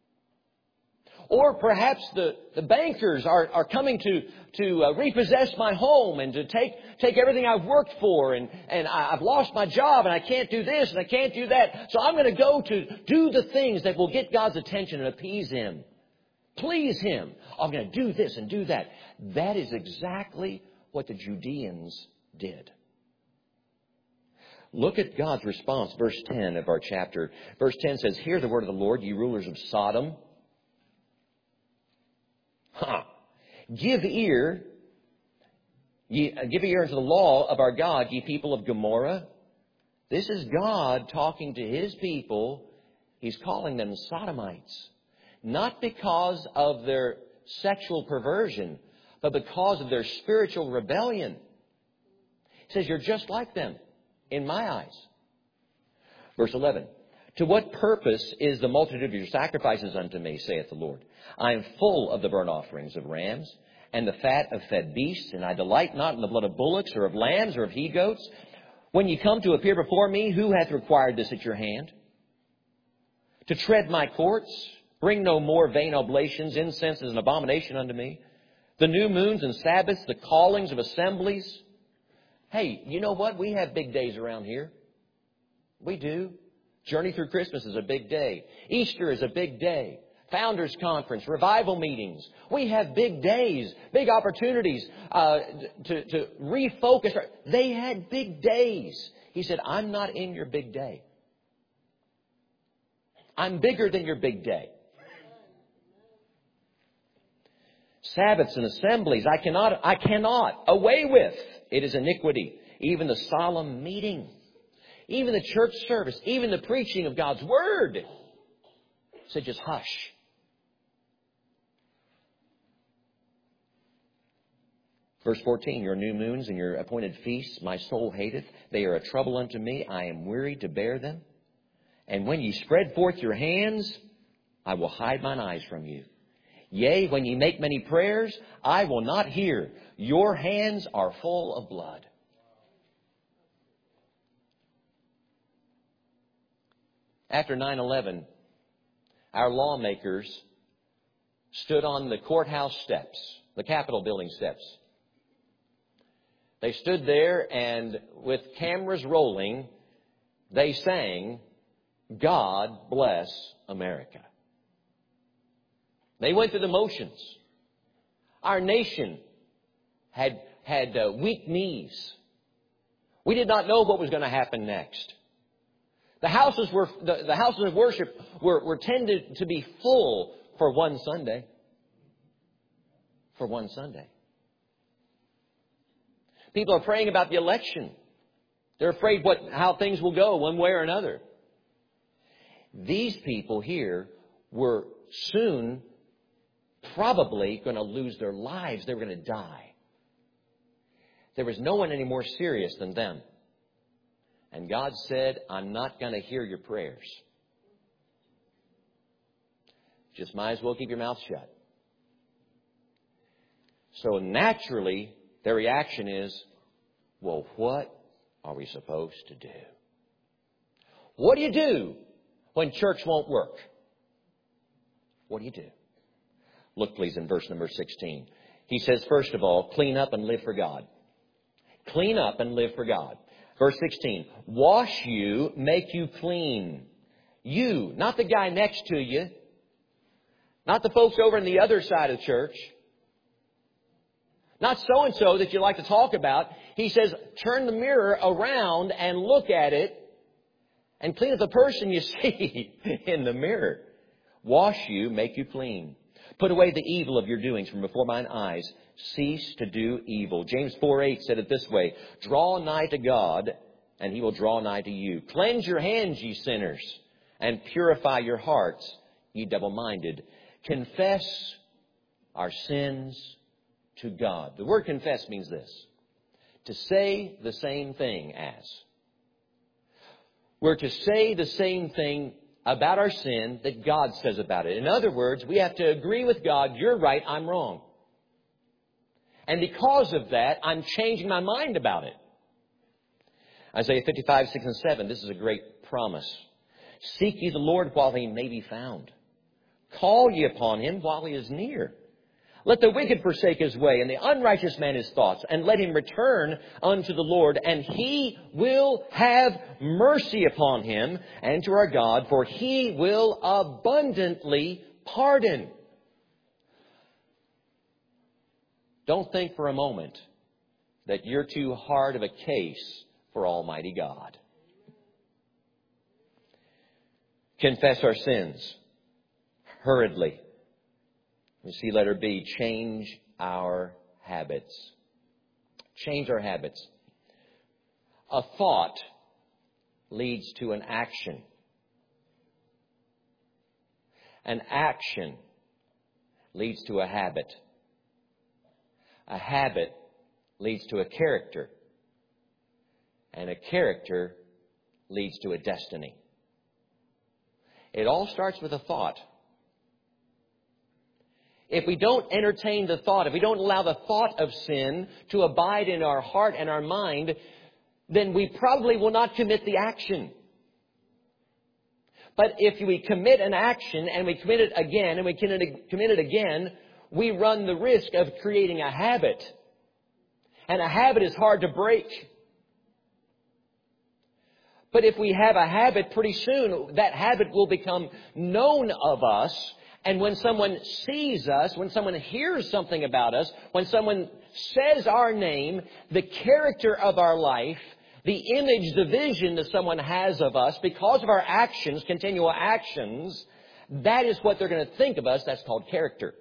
Or perhaps the bankers are coming to repossess my home and to take everything I've worked for. And I've lost my job and I can't do this and I can't do that. So I'm going to go to do the things that will get God's attention and appease Him. Please Him. I'm going to do this and do that. That is exactly what the Judeans did. Look at God's response, verse 10 of our chapter. Verse 10 says, "Hear the word of the Lord, ye rulers of Sodom. Give ear unto the law of our God, ye people of Gomorrah." This is God talking to His people. He's calling them Sodomites. Not because of their sexual perversion, but because of their spiritual rebellion. He says, you're just like them in my eyes. Verse 11. "To what purpose is the multitude of your sacrifices unto me, saith the Lord? I am full of the burnt offerings of rams and the fat of fed beasts, and I delight not in the blood of bullocks or of lambs or of he-goats. When ye come to appear before me, who hath required this at your hand? To tread my courts? Bring no more vain oblations. Incense is an abomination unto me. The new moons and Sabbaths, the callings of assemblies." Hey, you know what? We have big days around here. We do. Journey through Christmas is a big day. Easter is a big day. Founders Conference, revival meetings. We have big days, big opportunities to refocus. They had big days. He said, I'm not in your big day. I'm bigger than your big day. Sabbaths and assemblies, I cannot. Away with. It is iniquity. Even the solemn meeting, even the church service, even the preaching of God's Word. So just hush. Verse 14, "Your new moons and your appointed feasts my soul hateth. They are a trouble unto me. I am weary to bear them. And when ye spread forth your hands, I will hide mine eyes from you. Yea, when ye make many prayers, I will not hear. Your hands are full of blood." After 9/11, our lawmakers stood on the courthouse steps, the Capitol building steps. They stood there and with cameras rolling, they sang, "God Bless America." They went through the motions. Our nation had weak knees. We did not know what was going to happen next. The houses of worship were tended to be full for one Sunday. For one Sunday. People are praying about the election. They're afraid how things will go one way or another. These people here were soon probably going to lose their lives. They were going to die. There was no one any more serious than them. And God said, "I'm not going to hear your prayers. Just might as well keep your mouth shut." So naturally, their reaction is, well, what are we supposed to do? What do you do when church won't work? What do you do? Look, please, in verse number 16. He says, first of all, clean up and live for God. Clean up and live for God. Verse 16, wash you, make you clean. You, not the guy next to you, not the folks over on the other side of the church, not so-and-so that you like to talk about. He says, turn the mirror around and look at it and clean up the person you see in the mirror. Wash you, make you clean. Put away the evil of your doings from before mine eyes. Cease to do evil. James 4:8 said it this way, draw nigh to God, and He will draw nigh to you. Cleanse your hands, ye sinners, and purify your hearts, ye double-minded. Confess our sins to God. The word confess means this, to say the same thing as. We're to say the same thing about our sin that God says about it. In other words, we have to agree with God, you're right, I'm wrong. And because of that, I'm changing my mind about it. Isaiah 55:6-7, this is a great promise. Seek ye the Lord while He may be found. Call ye upon Him while He is near. Let the wicked forsake his way, and the unrighteous man his thoughts, and let him return unto the Lord, and He will have mercy upon him and to our God, for He will abundantly pardon. Don't think for a moment that you're too hard of a case for Almighty God. Confess our sins hurriedly. You see, letter B, change our habits. Change our habits. A thought leads to an action. An action leads to a habit. A habit leads to a character. And a character leads to a destiny. It all starts with a thought. If we don't entertain the thought, if we don't allow the thought of sin to abide in our heart and our mind, then we probably will not commit the action. But if we commit an action and we commit it again and we commit it again, we run the risk of creating a habit. And a habit is hard to break. But if we have a habit, pretty soon that habit will become known of us. And when someone sees us, when someone hears something about us, when someone says our name, the character of our life, the image, the vision that someone has of us, because of our actions, continual actions, that is what they're going to think of us. That's called character.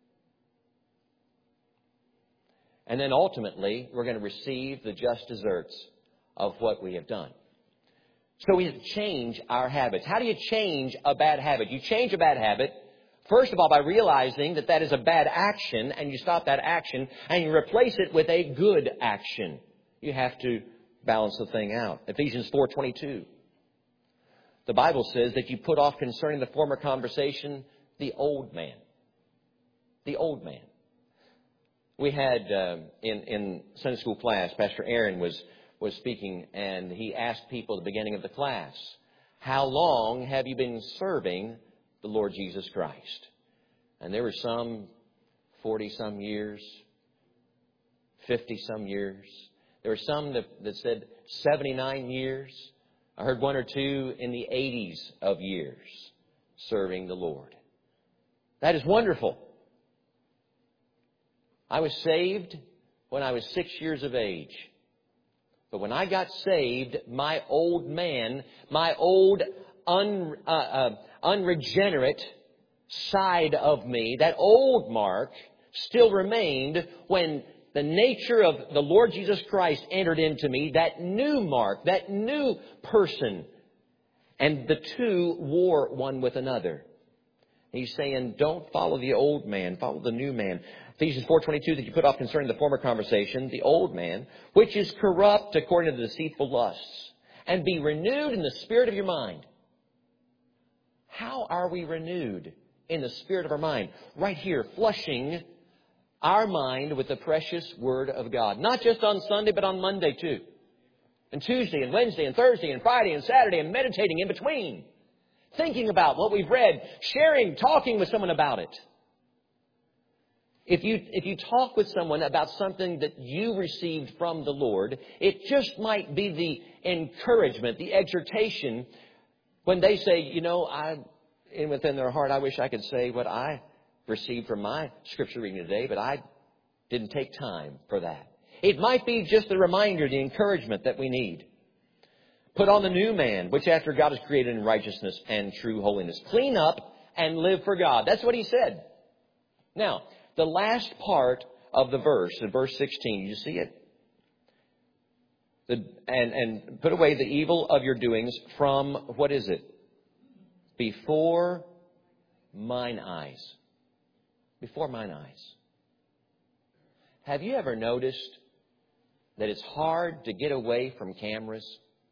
And then ultimately, we're going to receive the just deserts of what we have done. So we have to change our habits. How do you change a bad habit? You change a bad habit, first of all, by realizing that that is a bad action, and you stop that action, and you replace it with a good action. You have to balance the thing out. Ephesians 4:22. The Bible says that you put off concerning the former conversation the old man. The old man. We had in Sunday school class, Pastor Aaron was speaking, and he asked people at the beginning of the class, how long have you been serving the Lord Jesus Christ? And there were some 40-some years, 50-some years. There were some that said 79 years. I heard one or two in the 80s of years serving the Lord. That is wonderful. I was saved when I was 6 years of age. But when I got saved, my old man, my old unregenerate side of me, that old Mark, still remained when the nature of the Lord Jesus Christ entered into me, that new Mark, that new person. And the two war one with another. He's saying, don't follow the old man, follow the new man. Ephesians 4:22 that you put off concerning the former conversation, the old man, which is corrupt according to the deceitful lusts, and be renewed in the spirit of your mind. How are we renewed in the spirit of our mind? Right here, flushing our mind with the precious Word of God. Not just on Sunday, but on Monday too. And Tuesday and Wednesday and Thursday and Friday and Saturday, and meditating in between. Thinking about what we've read, sharing, talking with someone about it. If you talk with someone about something that you received from the Lord, it just might be the encouragement, the exhortation, when they say, you know, within their heart, I wish I could say what I received from my scripture reading today, but I didn't take time for that. It might be just the reminder, the encouragement that we need. Put on the new man, which after God is created in righteousness and true holiness. Clean up and live for God. That's what he said. Now, the last part of the verse, in verse 16, you see it? And put away the evil of your doings from, what is it? Before mine eyes. Before mine eyes. Have you ever noticed that it's hard to get away from cameras?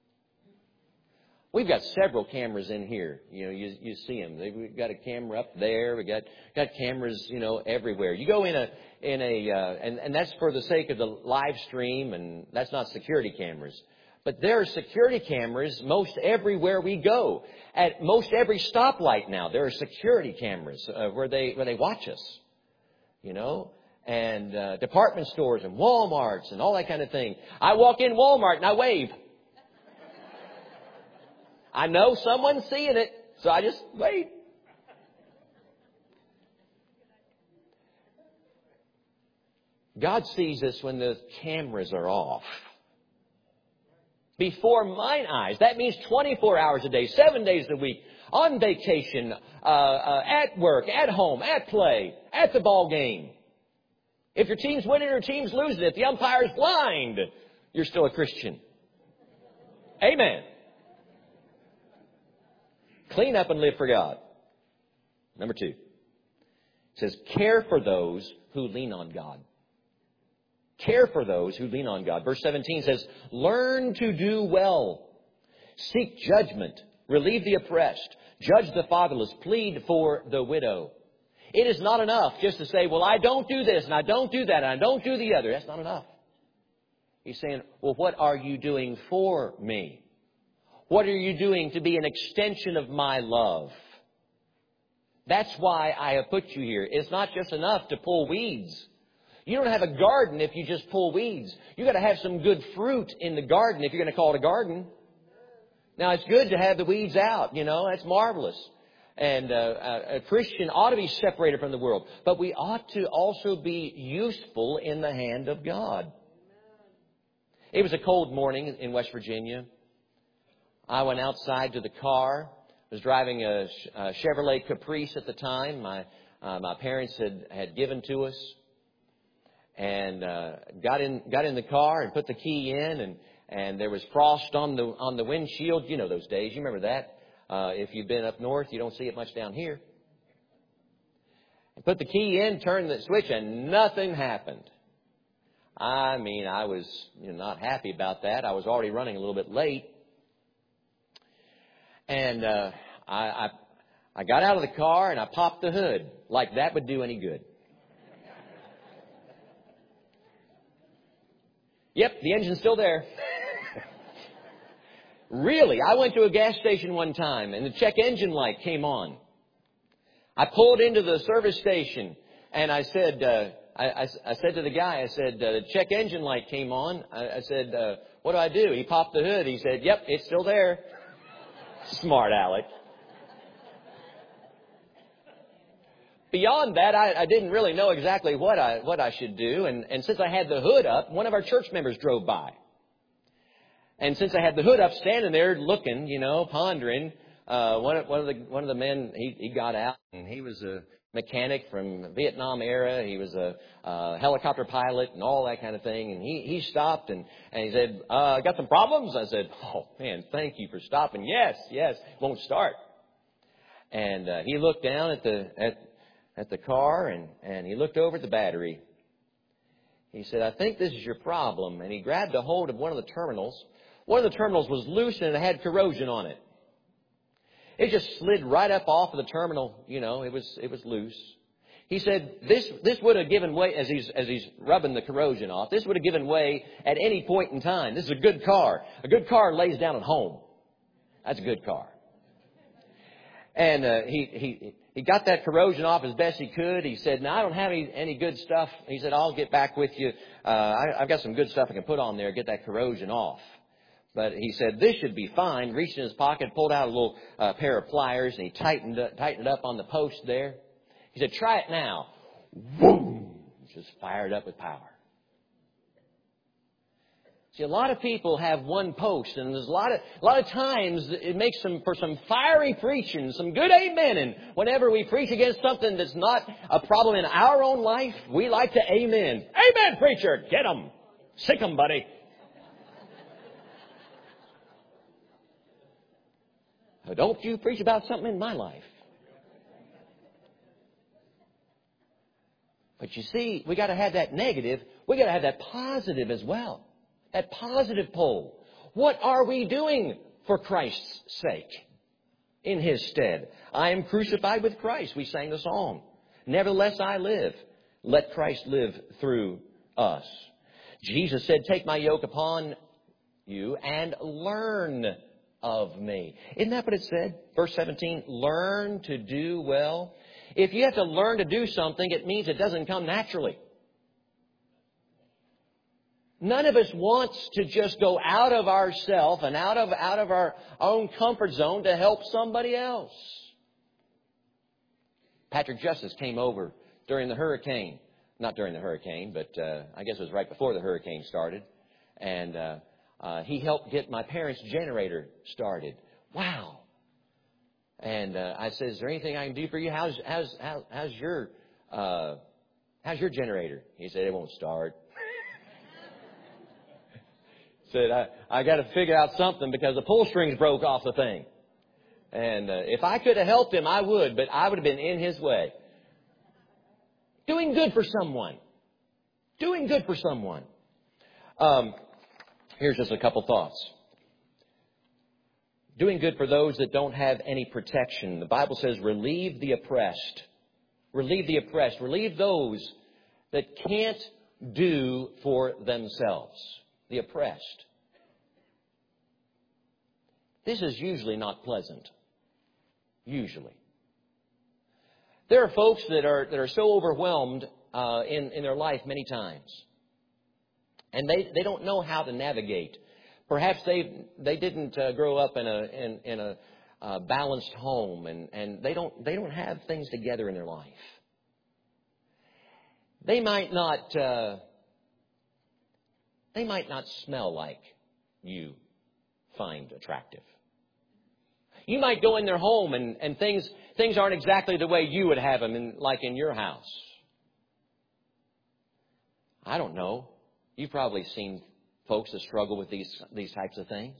We've got several cameras in here. You know, you see them. We've got a camera up there. We got cameras, you know, everywhere. You go and that's for the sake of the live stream, and that's not security cameras. But there are security cameras most everywhere we go. At most every stoplight now, there are security cameras where they watch us. You know, and department stores and Walmarts and all that kind of thing. I walk in Walmart and I wave. I know someone's seeing it, so I just wave. God sees us when the cameras are off. Before mine eyes. That means 24 hours a day, 7 days a week, on vacation, at work, at home, at play, at the ball game. If your team's winning or your team's losing, if the umpire's blind, you're still a Christian. Amen. Clean up and live for God. Number 2. It says, care for those who lean on God. Care for those who lean on God. Verse 17 says, learn to do well. Seek judgment. Relieve the oppressed. Judge the fatherless. Plead for the widow. It is not enough just to say, well, I don't do this and I don't do that and I don't do the other. That's not enough. He's saying, well, what are you doing for me? What are you doing to be an extension of my love? That's why I have put you here. It's not just enough to pull weeds. You don't have a garden if you just pull weeds. You've got to have some good fruit in the garden if you're going to call it a garden. Now, it's good to have the weeds out. You know, that's marvelous. And a Christian ought to be separated from the world. But we ought to also be useful in the hand of God. It was a cold morning in West Virginia. I went outside to the car. I was driving a Chevrolet Caprice at the time. My parents had given to us. And got in the car and put the key in, and there was frost on the windshield. You know those days. You remember that. If you've been up north, you don't see it much down here. I put the key in, turned the switch, and nothing happened. I mean, I was not happy about that. I was already running a little bit late. And I got out of the car and I popped the hood. Like that would do any good. Yep, the engine's still there. Really, I went to a gas station one time and the check engine light came on. I pulled into the service station and I said, I said to the guy, I said, the check engine light came on. I said, what do I do? He popped the hood. He said, yep, it's still there. Smart Alec. Beyond that, I didn't really know exactly what I should do. And since I had the hood up, one of our church members drove by. And since I had the hood up, standing there looking, pondering, one of the men, he got out, and he was a mechanic from Vietnam era. He was a helicopter pilot and all that kind of thing. And he stopped and he said, got some problems? I said, oh man, thank you for stopping. Yes, won't start. And he looked down at the car and he looked over at the battery. He said, I think this is your problem. And he grabbed a hold of one of the terminals. One of the terminals was loose and it had corrosion on it. It just slid right up off of the terminal. It was loose. He said, this would have given way as he's rubbing the corrosion off. This would have given way at any point in time. This is a good car. A good car lays down at home. That's a good car. And he got that corrosion off as best he could. He said, "Now I don't have any good stuff." He said, "I'll get back with you. I've got some good stuff I can put on there, get that corrosion off." But he said, "This should be fine." Reached in his pocket, pulled out a little pair of pliers, and he tightened it up on the post there. He said, "Try it now." Boom! Just fired up with power. See, a lot of people have one post, and there's a lot of times it makes for some fiery preaching, some good amen. And whenever we preach against something that's not a problem in our own life, we like to amen. Amen, preacher! Get 'em! Sick 'em, buddy! Don't you preach about something in my life. But you see, we got to have that negative. We got to have that positive as well. That positive pole. What are we doing for Christ's sake? In His stead. I am crucified with Christ. We sang the song. Nevertheless I live. Let Christ live through us. Jesus said, "Take my yoke upon you and learn of me." Isn't that what it said? Verse 17, learn to do well. If you have to learn to do something, it means it doesn't come naturally. None of us wants to just go out of ourselves and out of our own comfort zone to help somebody else. Patrick Justice came over during the hurricane. Not during the hurricane, but I guess it was right before the hurricane started. And he helped get my parents' generator started. Wow. And I said, "Is there anything I can do for you? How's your generator?" He said, "It won't start." Said, I got to figure out something because the pull strings broke off the thing. And if I could have helped him, I would, but I would have been in his way. Doing good for someone. Doing good for someone. Here's just a couple thoughts. Doing good for those that don't have any protection. The Bible says, relieve the oppressed. Relieve the oppressed. Relieve those that can't do for themselves. The oppressed. This is usually not pleasant. Usually. There are folks that are so overwhelmed in their life many times. And they don't know how to navigate. Perhaps they didn't grow up in a balanced home and they don't have things together in their life. They might not smell like you find attractive. You might go in their home and things aren't exactly the way you would have them like in your house. I don't know. You've probably seen folks that struggle with these types of things.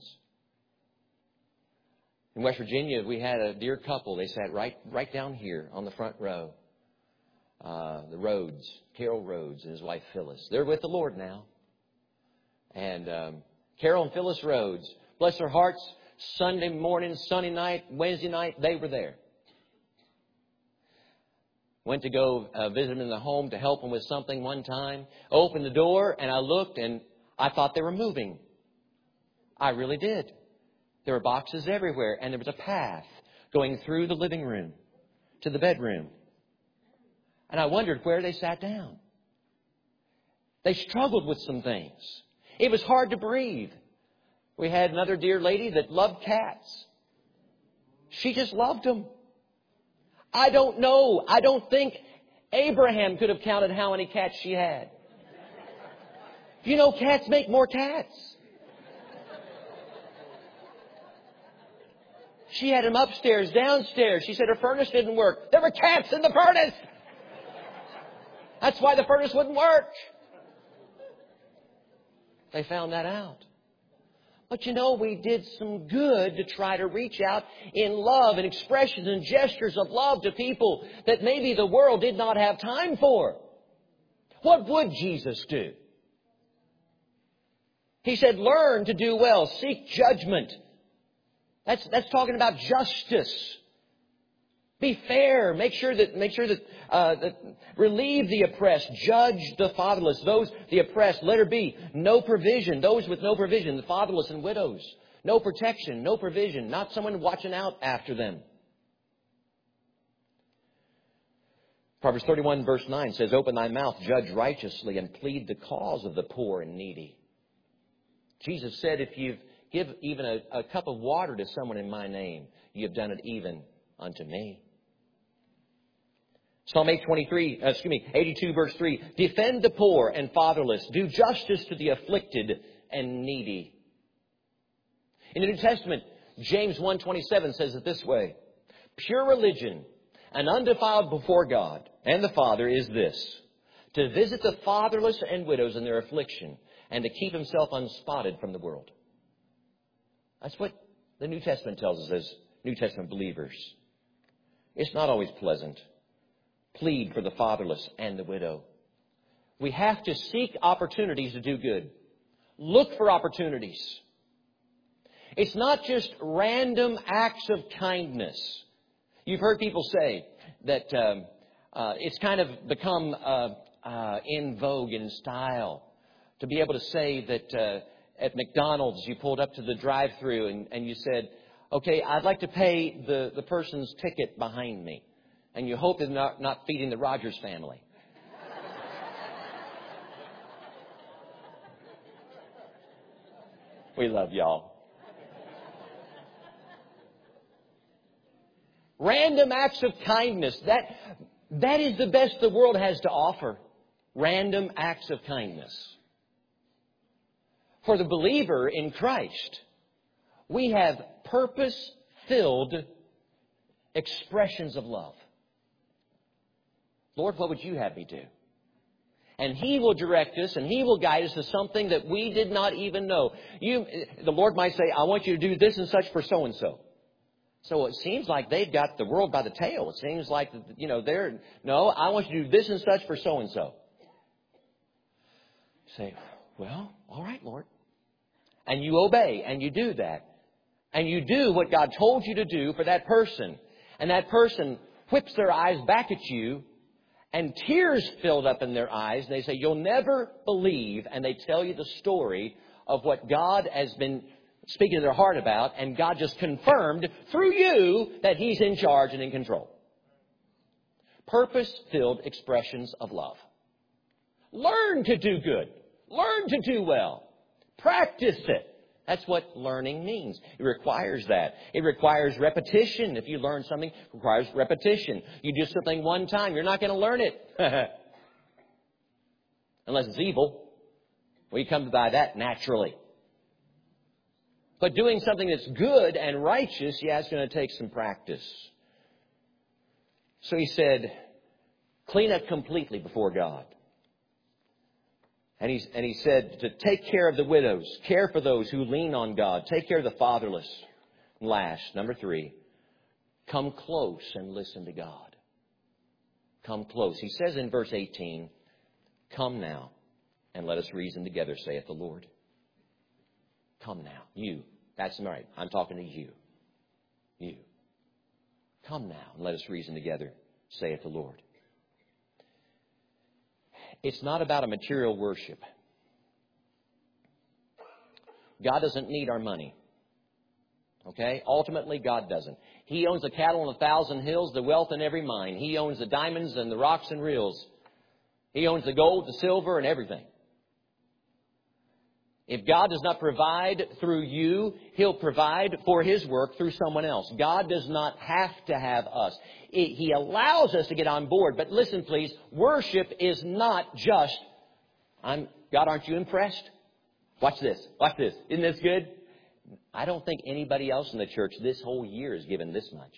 In West Virginia, we had a dear couple. They sat right down here on the front row. The Rhodes, Carol Rhodes and his wife Phyllis. They're with the Lord now. And Carol and Phyllis Rhodes, bless their hearts, Sunday morning, Sunday night, Wednesday night, they were there. Went to go visit them in the home to help them with something one time. Opened the door and I looked and I thought they were moving. I really did. There were boxes everywhere and there was a path going through the living room to the bedroom. And I wondered where they sat down. They struggled with some things. It was hard to breathe. We had another dear lady that loved cats. She just loved them. I don't know. I don't think Abraham could have counted how many cats she had. You know, cats make more cats. She had them upstairs, downstairs. She said her furnace didn't work. There were cats in the furnace. That's why the furnace wouldn't work. They found that out. But you know, we did some good to try to reach out in love and expressions and gestures of love to people that maybe the world did not have time for. What would Jesus do? He said, learn to do well, seek judgment. That's talking about justice. Be fair. Make sure that relieve the oppressed. Judge the fatherless. Those the oppressed. Letter B. No provision. Those with no provision. The fatherless and widows. No protection. No provision. Not someone watching out after them. Proverbs 31 verse 9 says, open thy mouth, judge righteously, and plead the cause of the poor and needy. Jesus said, if you give even a cup of water to someone in my name, you have done it even unto me. Psalm 82 verse 3. Defend the poor and fatherless. Do justice to the afflicted and needy. In the New Testament, James 1:27 says it this way. Pure religion and undefiled before God and the Father is this, to visit the fatherless and widows in their affliction and to keep himself unspotted from the world. That's what the New Testament tells us as New Testament believers. It's not always pleasant. Plead for the fatherless and the widow. We have to seek opportunities to do good. Look for opportunities. It's not just random acts of kindness. You've heard people say that it's kind of become in vogue and in style to be able to say that at McDonald's you pulled up to the drive-thru and you said, okay, I'd like to pay the person's ticket behind me. And you hope they're not feeding the Rogers family. We love y'all. Random acts of kindness. That is the best the world has to offer. Random acts of kindness. For the believer in Christ, we have purpose-filled expressions of love. Lord, what would you have me do? And He will direct us and He will guide us to something that we did not even know. The Lord might say, I want you to do this and such for so-and-so. So it seems like they've got the world by the tail. It seems like, no, I want you to do this and such for so-and-so. Say, well, all right, Lord. And you obey and you do that. And you do what God told you to do for that person. And that person whips their eyes back at you and tears filled up in their eyes. And they say, you'll never believe. And they tell you the story of what God has been speaking to their heart about. And God just confirmed through you that He's in charge and in control. Purpose-filled expressions of love. Learn to do good. Learn to do well. Practice it. That's what learning means. It requires that. It requires repetition. If you learn something, it requires repetition. You do something one time, you're not going to learn it. Unless it's evil. We come by that naturally. But doing something that's good and righteous, yeah, it's going to take some practice. So He said, clean up completely before God. And he said to take care of the widows, care for those who lean on God, take care of the fatherless. And last, number 3, come close and listen to God. Come close. He says in verse 18, come now and let us reason together, saith the Lord. Come now. You. That's right. I'm talking to you. You. Come now and let us reason together, saith the Lord. It's not about a material worship. God doesn't need our money. Okay? Ultimately, God doesn't. He owns the cattle on 1,000 hills, the wealth in every mine. He owns the diamonds and the rocks and reels. He owns the gold, the silver, and everything. If God does not provide through you, He'll provide for His work through someone else. God does not have to have us. He allows us to get on board. But listen, please, worship is not just, God, aren't you impressed? Watch this. Watch this. Isn't this good? I don't think anybody else in the church this whole year has given this much.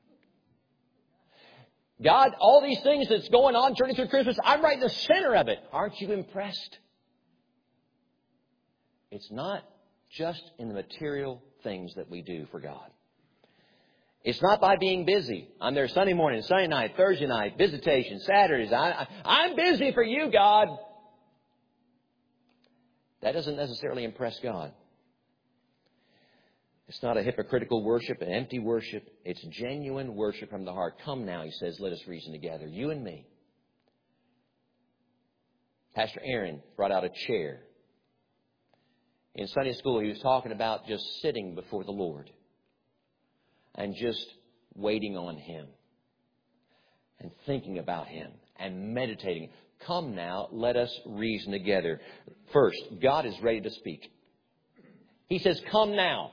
God, all these things that's going on turning through Christmas, I'm right in the center of it. Aren't you impressed? It's not just in the material things that we do for God. It's not by being busy. I'm there Sunday morning, Sunday night, Thursday night, visitation, Saturdays. I'm busy for you, God. That doesn't necessarily impress God. It's not a hypocritical worship, an empty worship. It's genuine worship from the heart. Come now, He says, let us reason together, you and me. Pastor Aaron brought out a chair. In Sunday school, he was talking about just sitting before the Lord and just waiting on Him and thinking about Him and meditating. Come now, let us reason together. First, God is ready to speak. He says, come now.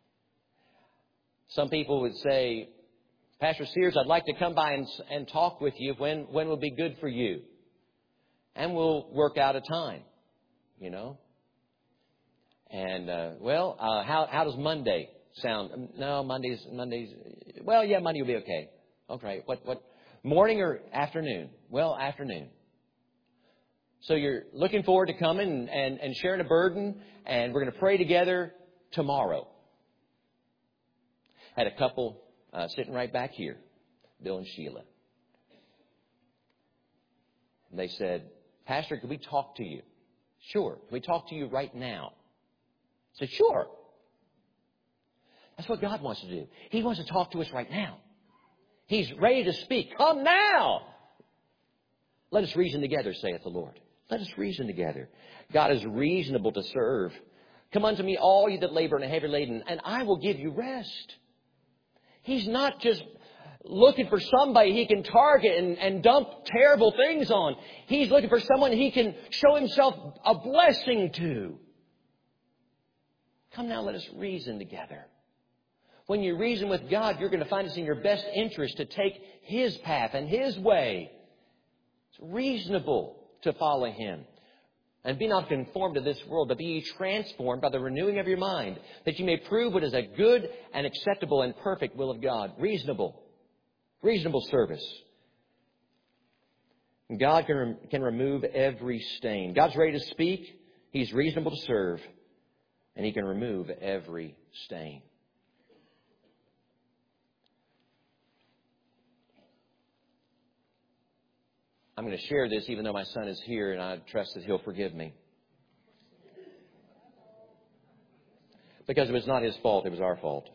Some people would say, Pastor Sears, I'd like to come by and talk with you. When will be good for you? And we'll work out a time, you know. And, how does Monday sound? No, Monday's, well, yeah, Monday will be okay. Okay, what, morning or afternoon? Well, afternoon. So you're looking forward to coming and sharing a burden, and we're going to pray together tomorrow. Had a couple sitting right back here, Bill and Sheila. And they said, Pastor, could we talk to you? Sure. Can we talk to you right now? I said, sure. That's what God wants to do. He wants to talk to us right now. He's ready to speak. Come now. Let us reason together, saith the Lord. Let us reason together. God is reasonable to serve. Come unto me, all you that labor and are heavy laden, and I will give you rest. He's not just looking for somebody He can target and dump terrible things on. He's looking for someone He can show Himself a blessing to. Come now, let us reason together. When you reason with God, you're going to find it's in your best interest to take His path and His way. It's reasonable to follow Him. And be not conformed to this world, but be ye transformed by the renewing of your mind, that you may prove what is a good and acceptable and perfect will of God. Reasonable. Reasonable service. And God can remove every stain. God's ready to speak. He's reasonable to serve. And He can remove every stain. I'm going to share this even though my son is here, and I trust that he'll forgive me. Because it was not his fault, it was our fault.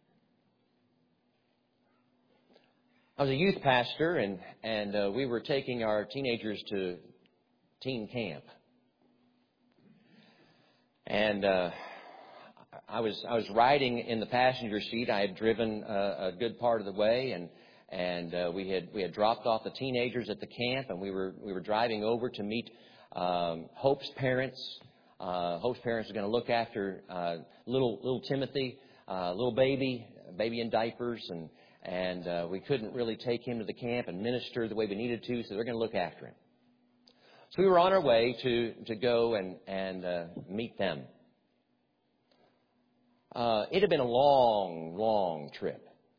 I was a youth pastor, and we were taking our teenagers to teen camp. And I was riding in the passenger seat. I had driven a good part of the way, and we had dropped off the teenagers at the camp, and we were driving over to meet Hope's parents. Hope's parents were going to look after little Timothy, little baby in diapers, and we couldn't really take him to the camp and minister the way we needed to, so they're going to look after him. So we were on our way to go and meet them. It had been a long trip.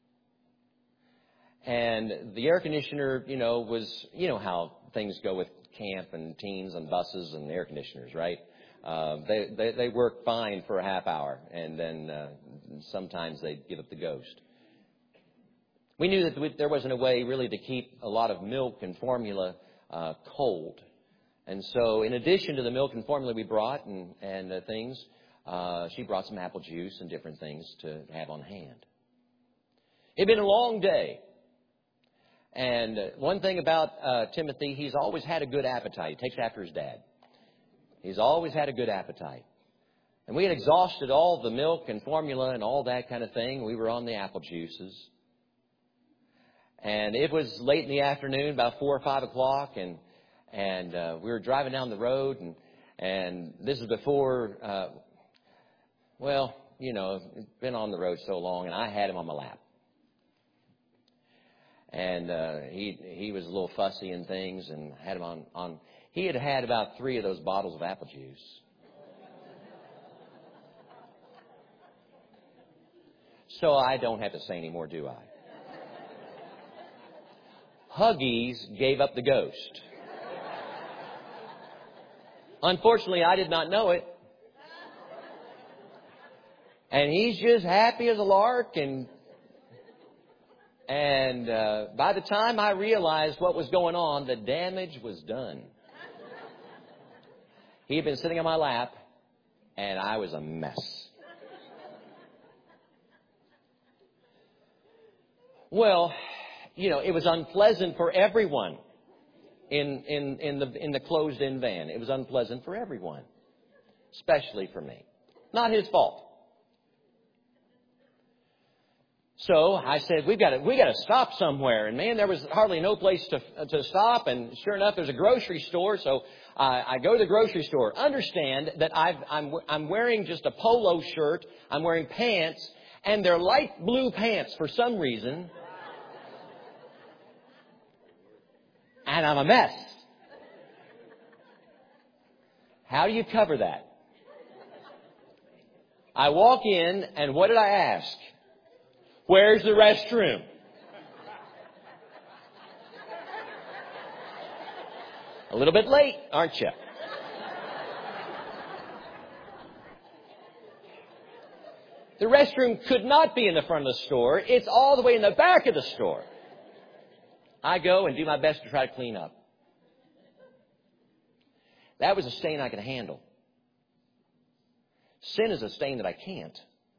And the air conditioner, was, how things go with camp and teens and buses and air conditioners, right? They work fine for a half hour, and then sometimes they give up the ghost. We knew that there wasn't a way really to keep a lot of milk and formula cold. And so in addition to the milk and formula we brought and things, she brought some apple juice and different things to have on hand. It had been a long day. And one thing about Timothy, he's always had a good appetite. He takes after his dad. He's always had a good appetite. And we had exhausted all the milk and formula and all that kind of thing. We were on the apple juices. And it was late in the afternoon, about 4 or 5 o'clock, and we were driving down the road, And this is before, it's been on the road so long, and I had him on my lap. And he was a little fussy and things, and had him on. He had about 3 of those bottles of apple juice. So I don't have to say any more, do I? Huggies gave up the ghost. Unfortunately, I did not know it. And he's just happy as a lark. And by the time I realized what was going on, the damage was done. He had been sitting on my lap, and I was a mess. Well, it was unpleasant for everyone in the closed-in van. It was unpleasant for everyone, especially for me. Not his fault. So I said, we got to stop somewhere. And man, there was hardly no place to stop. And sure enough, there's a grocery store. So I go to the grocery store. Understand that I'm wearing just a polo shirt. I'm wearing pants, and they're light blue pants for some reason. And I'm a mess. How do you cover that? I walk in, and what did I ask? Where's the restroom? A little bit late, aren't you? The restroom could not be in the front of the store. It's all the way in the back of the store. I go and do my best to try to clean up. That was a stain I could handle. Sin is a stain that I can't.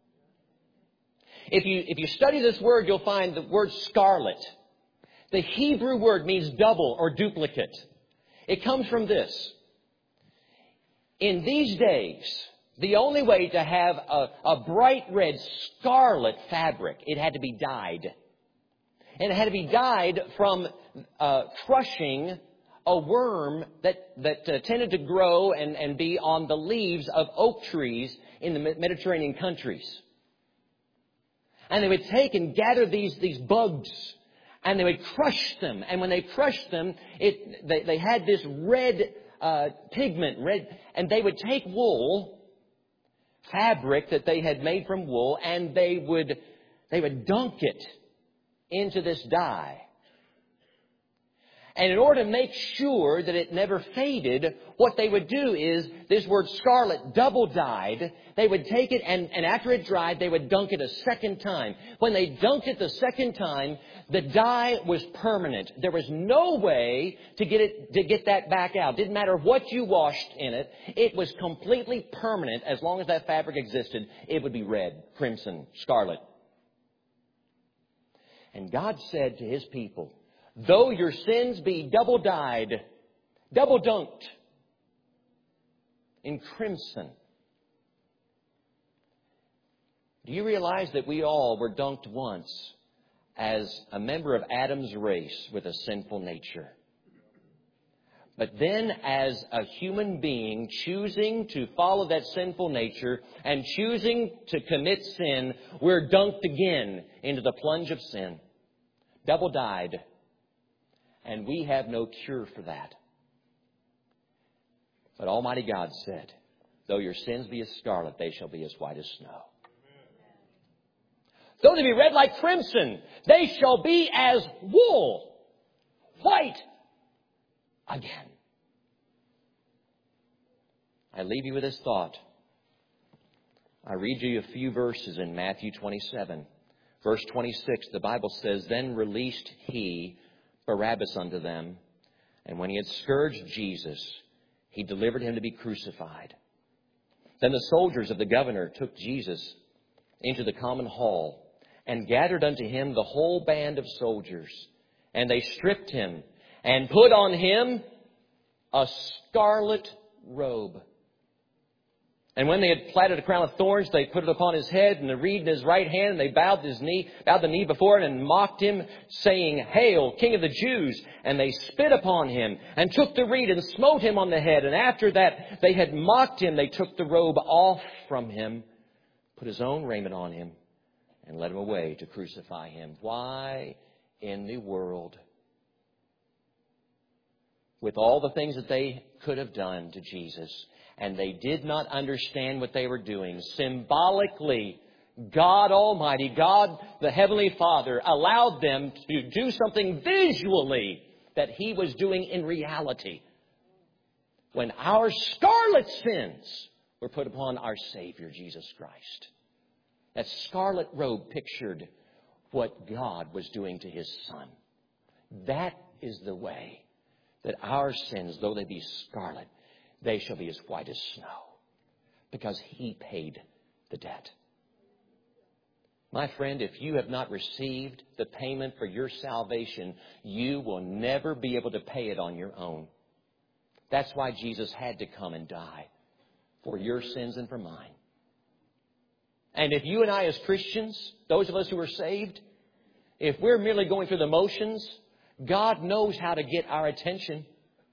If you study this word, you'll find the word scarlet. The Hebrew word means double or duplicate. It comes from this. In these days, the only way to have a bright red scarlet fabric, it had to be dyed. And it had to be dyed from crushing a worm that tended to grow and be on the leaves of oak trees in the Mediterranean countries. And they would take and gather these bugs, and they would crush them. And when they crushed them, they had this red pigment, and they would take wool, fabric that they had made from wool, and they would dunk it into this dye. And in order to make sure that it never faded, what they would do is, this word scarlet, double dyed, they would take it and after it dried, they would dunk it a second time. When they dunked it the second time, the dye was permanent. There was no way to get that back out. Didn't matter what you washed in it. It was completely permanent. As long as that fabric existed, it would be red, crimson, scarlet. And God said to His people, though your sins be double dyed, double dunked in crimson. Do you realize that we all were dunked once as a member of Adam's race with a sinful nature? But then as a human being choosing to follow that sinful nature and choosing to commit sin, we're dunked again into the plunge of sin. Double dyed. And we have no cure for that. But Almighty God said, though your sins be as scarlet, they shall be as white as snow. Though they be red like crimson, they shall be as wool, white again. I leave you with this thought. I read you a few verses in Matthew 27. Verse 26, the Bible says, then released He Barabbas unto them, and when He had scourged Jesus, He delivered Him to be crucified. Then the soldiers of the governor took Jesus into the common hall, and gathered unto Him the whole band of soldiers. And they stripped Him, and put on Him a scarlet robe. And when they had platted a crown of thorns, they put it upon his head and the reed in his right hand, and they bowed the knee before him and mocked him, saying, Hail, King of the Jews! And they spit upon him and took the reed and smote him on the head. And after that they had mocked him, they took the robe off from him, put his own raiment on him, and led him away to crucify him. Why in the world? With all the things that they could have done to Jesus, and they did not understand what they were doing. Symbolically, God Almighty, God the Heavenly Father, allowed them to do something visually that He was doing in reality. When our scarlet sins were put upon our Savior, Jesus Christ. That scarlet robe pictured what God was doing to His Son. That is the way that our sins, though they be scarlet, they shall be as white as snow, because He paid the debt. My friend, if you have not received the payment for your salvation, you will never be able to pay it on your own. That's why Jesus had to come and die for your sins and for mine. And if you and I as Christians, those of us who are saved, if we're merely going through the motions, God knows how to get our attention.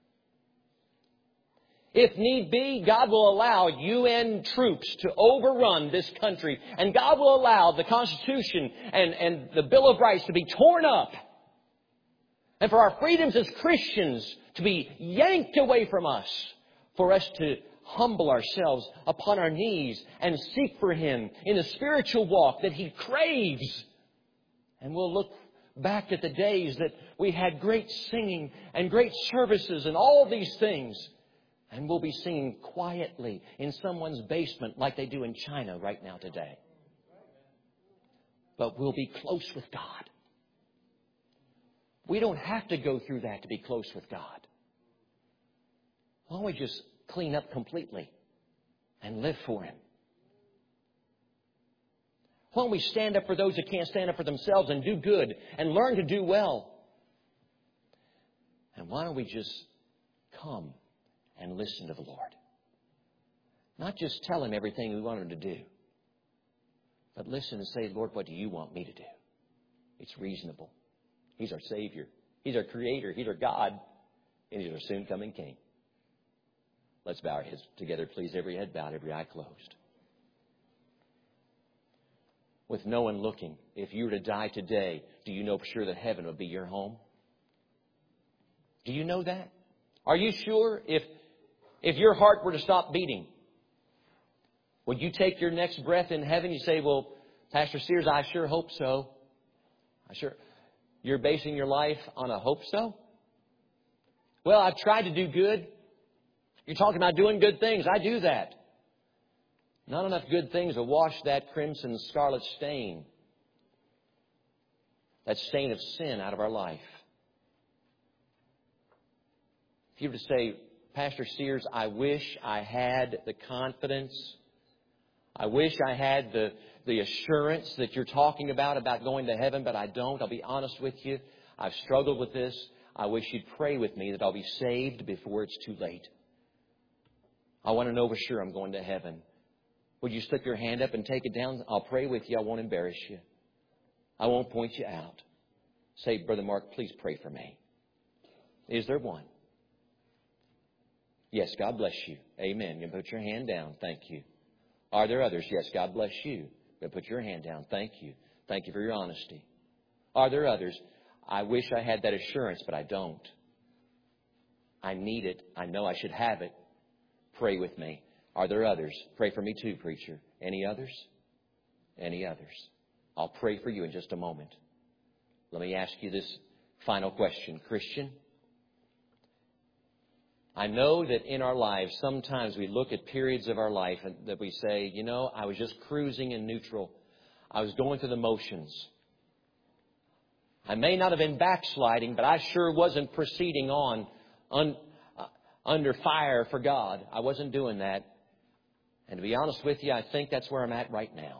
If need be, God will allow UN troops to overrun this country. And God will allow the Constitution and the Bill of Rights to be torn up. And for our freedoms as Christians to be yanked away from us. For us to humble ourselves upon our knees and seek for Him in the spiritual walk that He craves. And we'll look back at the days that we had great singing and great services and all these things. And we'll be singing quietly in someone's basement like they do in China right now today. But we'll be close with God. We don't have to go through that to be close with God. Why don't we just clean up completely and live for Him? Why don't we stand up for those that can't stand up for themselves and do good and learn to do well? And why don't we just come and listen to the Lord? Not just tell Him everything we want Him to do, but listen and say, Lord, what do You want me to do? It's reasonable. He's our Savior. He's our Creator. He's our God. And He's our soon-coming King. Let's bow our heads together, please. Every head bowed, every eye closed. With no one looking, if you were to die today, do you know for sure that heaven would be your home? Do you know that? Are you sure if your heart were to stop beating, would you take your next breath in heaven? You say, well, Pastor Sears, I sure hope so. You're basing your life on a hope so? Well, I've tried to do good. You're talking about doing good things. I do that. Not enough good things to wash that crimson scarlet stain. That stain of sin out of our life. If you were to say, Pastor Sears, I wish I had the confidence. I wish I had the assurance that you're talking about going to heaven, but I don't. I'll be honest with you. I've struggled with this. I wish you'd pray with me that I'll be saved before it's too late. I want to know for sure I'm going to heaven. Would you slip your hand up and take it down? I'll pray with you. I won't embarrass you. I won't point you out. Say, Brother Mark, please pray for me. Is there one? Yes, God bless you. Amen. You can put your hand down. Thank you. Are there others? Yes, God bless you. You can put your hand down. Thank you. Thank you for your honesty. Are there others? I wish I had that assurance, but I don't. I need it. I know I should have it. Pray with me. Are there others? Pray for me too, preacher. Any others? Any others? I'll pray for you in just a moment. Let me ask you this final question. Christian, I know that in our lives, sometimes we look at periods of our life and that we say, you know, I was just cruising in neutral. I was going through the motions. I may not have been backsliding, but I sure wasn't proceeding on under fire for God. I wasn't doing that. And to be honest with you, I think that's where I'm at right now.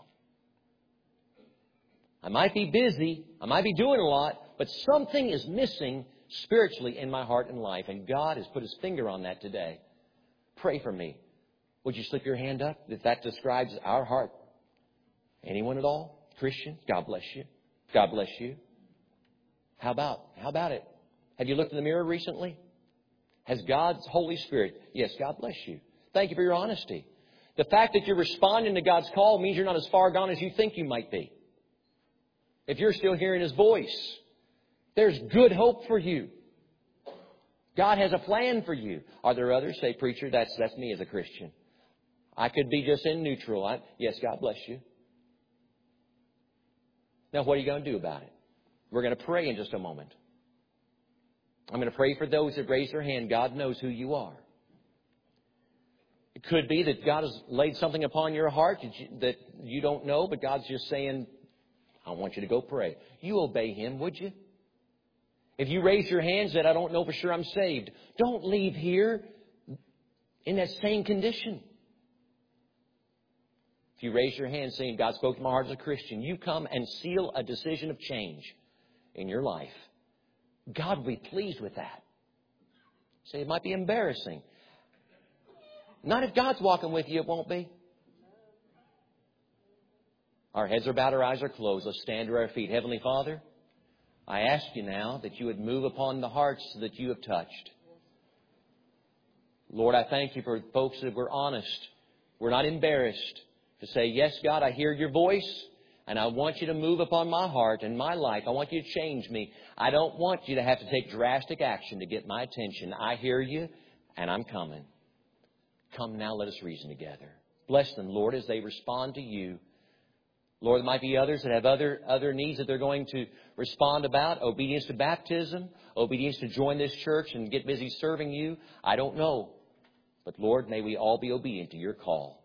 I might be busy. I might be doing a lot, but something is missing spiritually in my heart and life. And God has put His finger on that today. Pray for me. Would you slip your hand up if that describes our heart? Anyone at all? Christians? God bless you. God bless you. How about it? Have you looked in the mirror recently? Has God's Holy Spirit? Yes, God bless you. Thank you for your honesty. The fact that you're responding to God's call means you're not as far gone as you think you might be. If you're still hearing His voice, there's good hope for you. God has a plan for you. Are there others? Say, preacher, that's me as a Christian. I could be just in neutral. Yes, God bless you. Now, what are you going to do about it? We're going to pray in just a moment. I'm going to pray for those that raise their hand. God knows who you are. It could be that God has laid something upon your heart that you don't know, but God's just saying, I want you to go pray. You obey Him, would you? If you raise your hand and said, I don't know for sure I'm saved, don't leave here in that same condition. If you raise your hand saying, God spoke to my heart as a Christian, you come and seal a decision of change in your life. God will be pleased with that. Say, it might be embarrassing. Not if God's walking with you, it won't be. Our heads are bowed, our eyes are closed. Let's stand to our feet. Heavenly Father, I ask you now that you would move upon the hearts that you have touched. Lord, I thank you for folks that were honest. We're not embarrassed to say, yes, God, I hear your voice, and I want you to move upon my heart and my life. I want you to change me. I don't want you to have to take drastic action to get my attention. I hear you, and I'm coming. Come now, let us reason together. Bless them, Lord, as they respond to you. Lord, there might be others that have other needs that they're going to respond about. Obedience to baptism, obedience to join this church and get busy serving you. I don't know. But Lord, may we all be obedient to your call.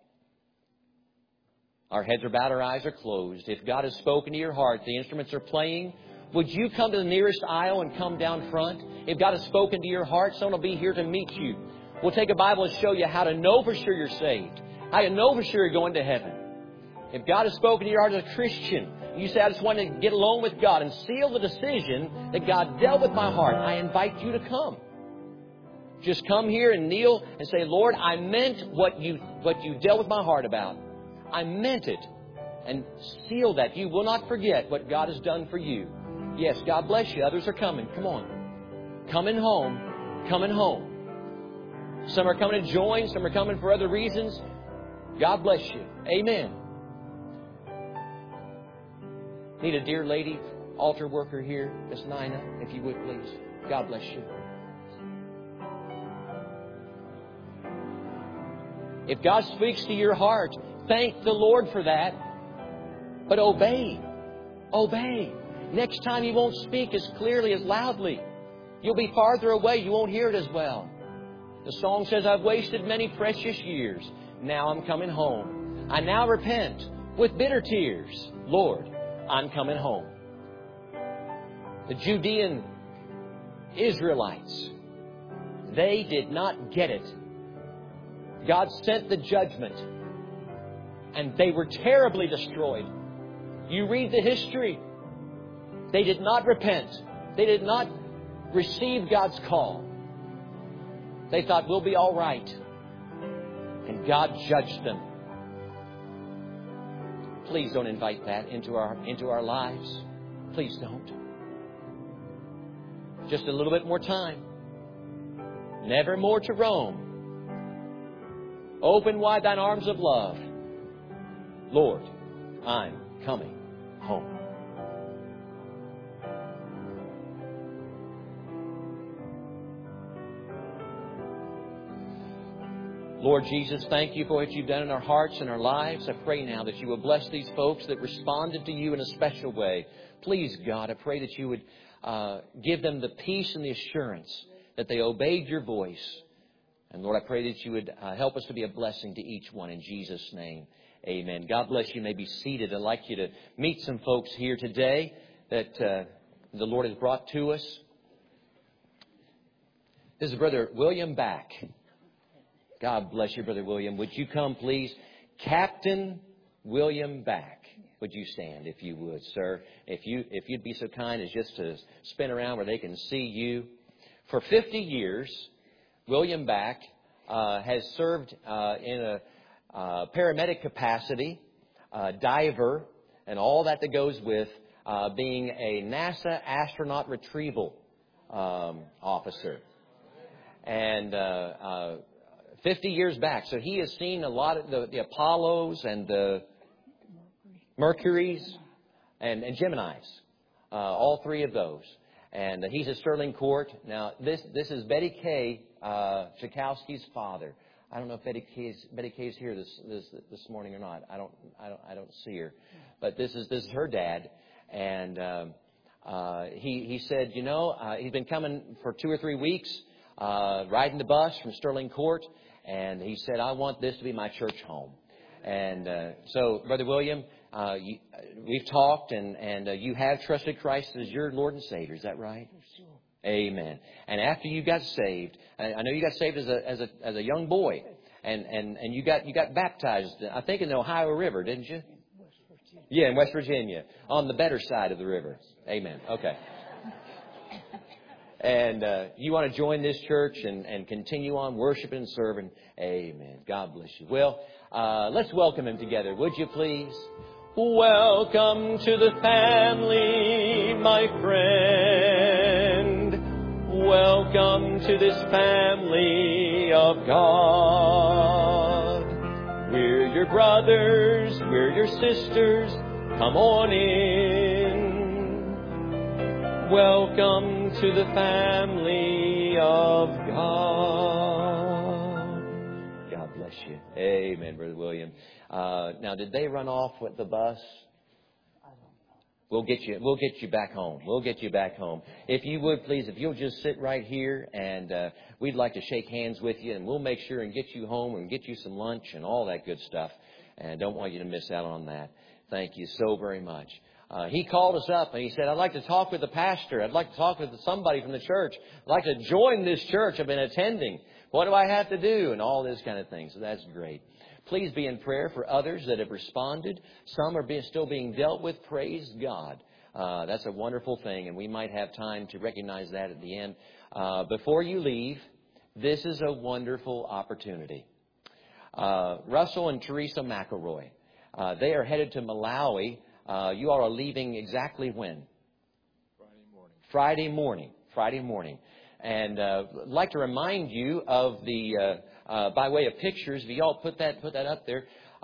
Our heads are bowed, our eyes are closed. If God has spoken to your heart, the instruments are playing, would you come to the nearest aisle and come down front? If God has spoken to your heart, someone will be here to meet you. We'll take a Bible and show you how to know for sure you're saved. How to know for sure you're going to heaven. If God has spoken to your heart as a Christian, you say, I just want to get alone with God and seal the decision that God dealt with my heart, I invite you to come. Just come here and kneel and say, Lord, I meant what you dealt with my heart about. I meant it. And seal that. You will not forget what God has done for you. Yes, God bless you. Others are coming. Come on. Coming home. Coming home. Some are coming to join. Some are coming for other reasons. God bless you. Amen. Need a dear lady, altar worker here, Miss Nina, if you would please. God bless you. If God speaks to your heart, thank the Lord for that. But obey. Obey. Next time you won't speak as clearly, as loudly. You'll be farther away. You won't hear it as well. The song says, I've wasted many precious years. Now I'm coming home. I now repent with bitter tears. Lord, I'm coming home. The Judean Israelites, they did not get it. God sent the judgment, and they were terribly destroyed. You read the history. They did not repent. They did not receive God's call. They thought, we'll be all right. And God judged them. Please don't invite that into our lives. Please don't. Just a little bit more time. Never more to roam. Open wide thine arms of love. Lord, I'm coming home. Lord Jesus, thank you for what you've done in our hearts and our lives. I pray now that you will bless these folks that responded to you in a special way. Please, God, I pray that you would give them the peace and the assurance that they obeyed your voice. And Lord, I pray that you would help us to be a blessing to each one in Jesus' name. Amen. God bless you. You may be seated. I'd like you to meet some folks here today that the Lord has brought to us. This is Brother William Back. God bless you, Brother William. Would you come, please? Captain William Back. Would you stand, if you would, sir? If you'd be so kind as just to spin around where they can see you. For 50 years, William Back has served in a paramedic capacity, diver, and all that goes with being a NASA astronaut retrieval officer. And 50 years back. So he has seen a lot of the Apollos and the Mercuries and Geminis, all three of those. And he's at Sterling Court. Now, this is Betty Kay Tchaikovsky's father. I don't know if Betty Kay's here this morning or not. I don't see her, but this is her dad. And he said, he's been coming for 2 or 3 weeks, riding the bus from Sterling Court, and he said, I want this to be my church home. And so, Brother William, we've talked, and you have trusted Christ as your Lord and Savior. Is that right? Amen. And after you got saved, I know you got saved as a young boy, and you got baptized, I think, in the Ohio River, didn't you? Yeah, in West Virginia, on the better side of the river. Amen. Okay. And you want to join this church and continue on worshiping and serving. Amen. God bless you. Well, let's welcome him together, would you please? Welcome to the family, my friend. Welcome to this family of God. We're your brothers, we're your sisters. Come on in. Welcome to the family of God. God bless you. Amen, Brother William. Now, did they run off with the bus? We'll get you back home. We'll get you back home. If you would, please, if you'll just sit right here, and we'd like to shake hands with you, and we'll make sure and get you home and get you some lunch and all that good stuff. And don't want you to miss out on that. Thank you so very much. He called us up and he said, I'd like to talk with the pastor. I'd like to talk with somebody from the church. I'd like to join this church I've been attending. What do I have to do? And all this kind of thing. So that's great. Please be in prayer for others that have responded. Some are still being dealt with. Praise God. That's a wonderful thing, and we might have time to recognize that at the end. Before you leave, this is a wonderful opportunity. Russell and Teresa McElroy, they are headed to Malawi. You all are leaving exactly when? Friday morning. And I'd like to remind you of the... by way of pictures, if you all put that up there,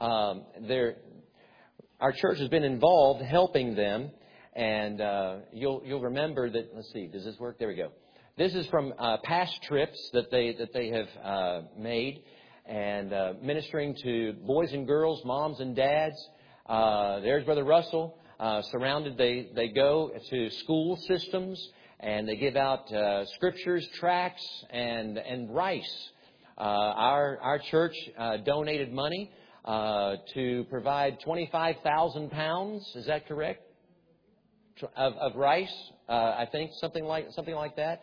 our church has been involved helping them, and you'll remember that. Let's see, does this work? There we go. This is from past trips that they have made, and ministering to boys and girls, moms and dads. There's Brother Russell. Surrounded, they go to school systems, and they give out scriptures, tracts, and rice. Our church donated money to provide 25,000 pounds. Is that correct? Of rice, I think something like that.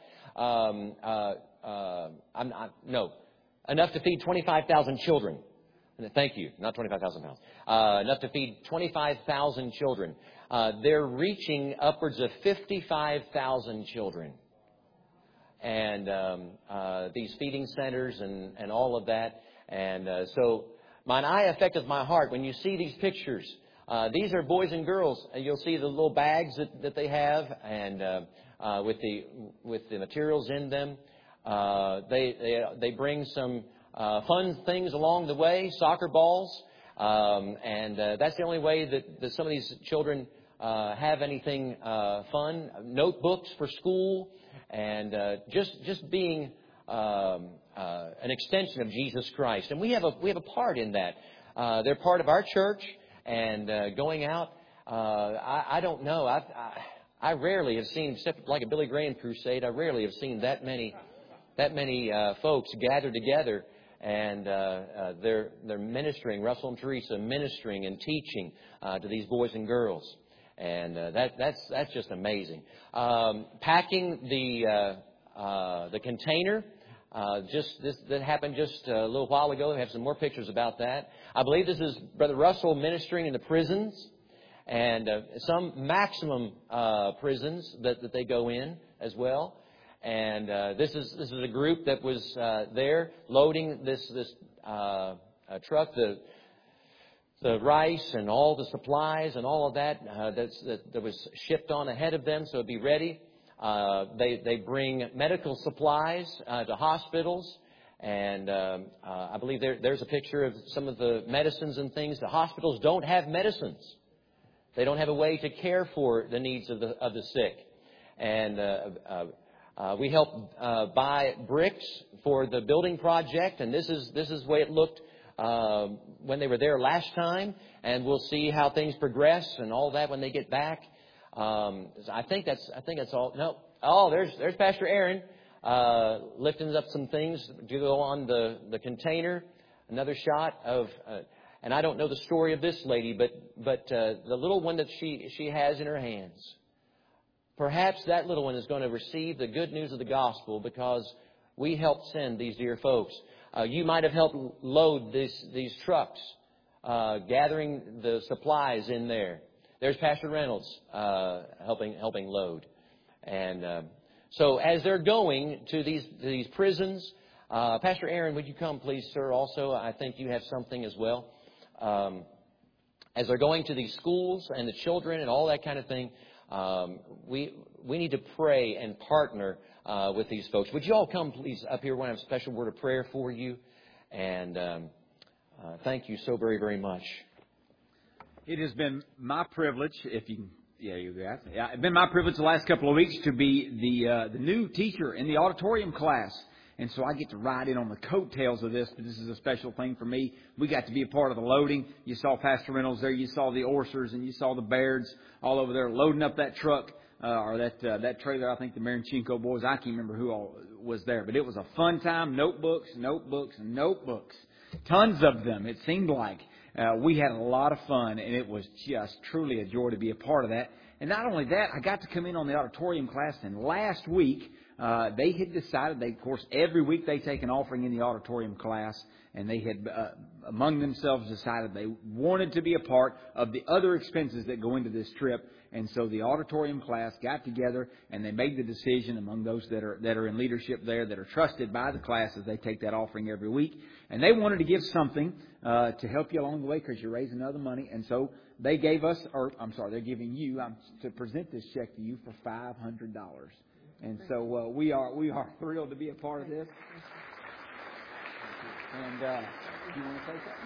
No, enough to feed 25,000 children. Thank you, not 25,000 pounds. Enough to feed 25,000 children. They're reaching upwards of 55,000 children. And these feeding centers and all of that. And so mine eye affecteth my heart when you see these pictures. These are boys and girls. You'll see the little bags that they have, and with the materials in them. They bring some fun things along the way, soccer balls, and that's the only way that some of these children have anything fun. Notebooks for school. And just being an extension of Jesus Christ, and we have a part in that. They're part of our church, and going out. I don't know. I rarely have seen, except like a Billy Graham crusade. I rarely have seen that many folks gathered together, and they're ministering. Russell and Teresa ministering and teaching to these boys and girls. And that's just amazing. Packing the container, that happened just a little while ago. We have some more pictures about that. I believe this is Brother Russell ministering in the prisons, and some maximum prisons that they go in as well. And this is a group that was there loading this truck, the rice and all the supplies and all of that that was shipped on ahead of them, so it'd be ready. They bring medical supplies to hospitals, and I believe there's a picture of some of the medicines and things. The hospitals don't have medicines. They don't have a way to care for the needs of the sick. And we helped buy bricks for the building project, and this is the way it looked when they were there last time, and we'll see how things progress and all that when they get back. I think that's all. No, there's Pastor Aaron lifting up some things to go on the container. Another shot of, and I don't know the story of this lady, but the little one that she has in her hands. Perhaps that little one is going to receive the good news of the gospel because we helped send these dear folks. You might have helped load these trucks, gathering the supplies in there. There's Pastor Reynolds helping load. And so as they're going to these prisons, Pastor Aaron, would you come please, sir? Also, I think you have something as well. As they're going to these schools and the children and all that kind of thing, we need to pray and partner with these folks. Would you all come, please, up here? I want to have a special word of prayer for you. And thank you so very, very much. It has been my privilege, it's been my privilege the last couple of weeks to be the new teacher in the auditorium class. And so I get to ride in on the coattails of this, but this is a special thing for me. We got to be a part of the loading. You saw Pastor Reynolds there. You saw the Orsers and you saw the Bairds all over there loading up that truck or that trailer. I think the Marinchenko boys, I can't remember who all was there. But it was a fun time. Notebooks. Tons of them, it seemed like. We had a lot of fun, and it was just truly a joy to be a part of that. And not only that, I got to come in on the auditorium class, and last week they had decided, of course, every week they take an offering in the auditorium class, and they had among themselves decided they wanted to be a part of the other expenses that go into this trip. And so the auditorium class got together, and they made the decision among those that are in leadership there, that are trusted by the class as they take that offering every week. And they wanted to give something to help you along the way because you're raising other money. And so they gave us, they're giving you to present this check to you for $500. And so we are thrilled to be a part of this. And do you want to say something?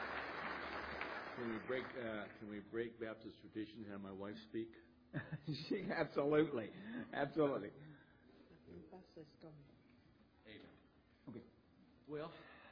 Can we break Baptist tradition and have my wife speak? Absolutely. Okay. Well,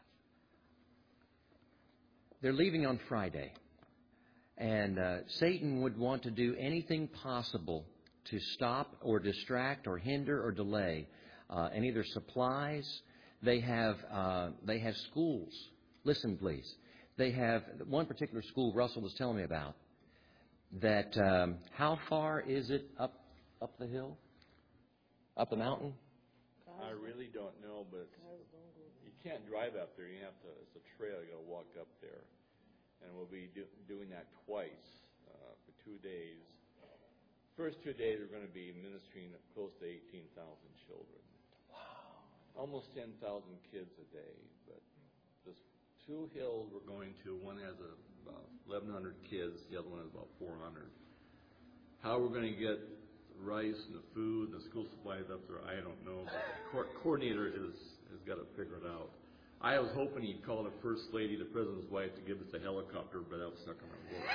they're leaving on Friday, and Satan would want to do anything possible to stop or distract or hinder or delay any of their supplies. They have schools. Listen, please. They have one particular school Russell was telling me about. That how far is it up the hill, up the mountain? I really don't know, but you can't drive up there. You have to. It's a trail. You got to walk up there, and we'll be doing that twice for 2 days. First 2 days we're going to be ministering close to 18,000 children. Wow! Almost 10,000 kids a day, but this 2 hills we're going to, one has about 1,100 kids, the other one has about 400. How we're going to get the rice and the food and the school supplies up there, I don't know. But the coordinator has got to figure it out. I was hoping he'd call the First Lady, the President's wife, to give us a helicopter, but that was not going to work.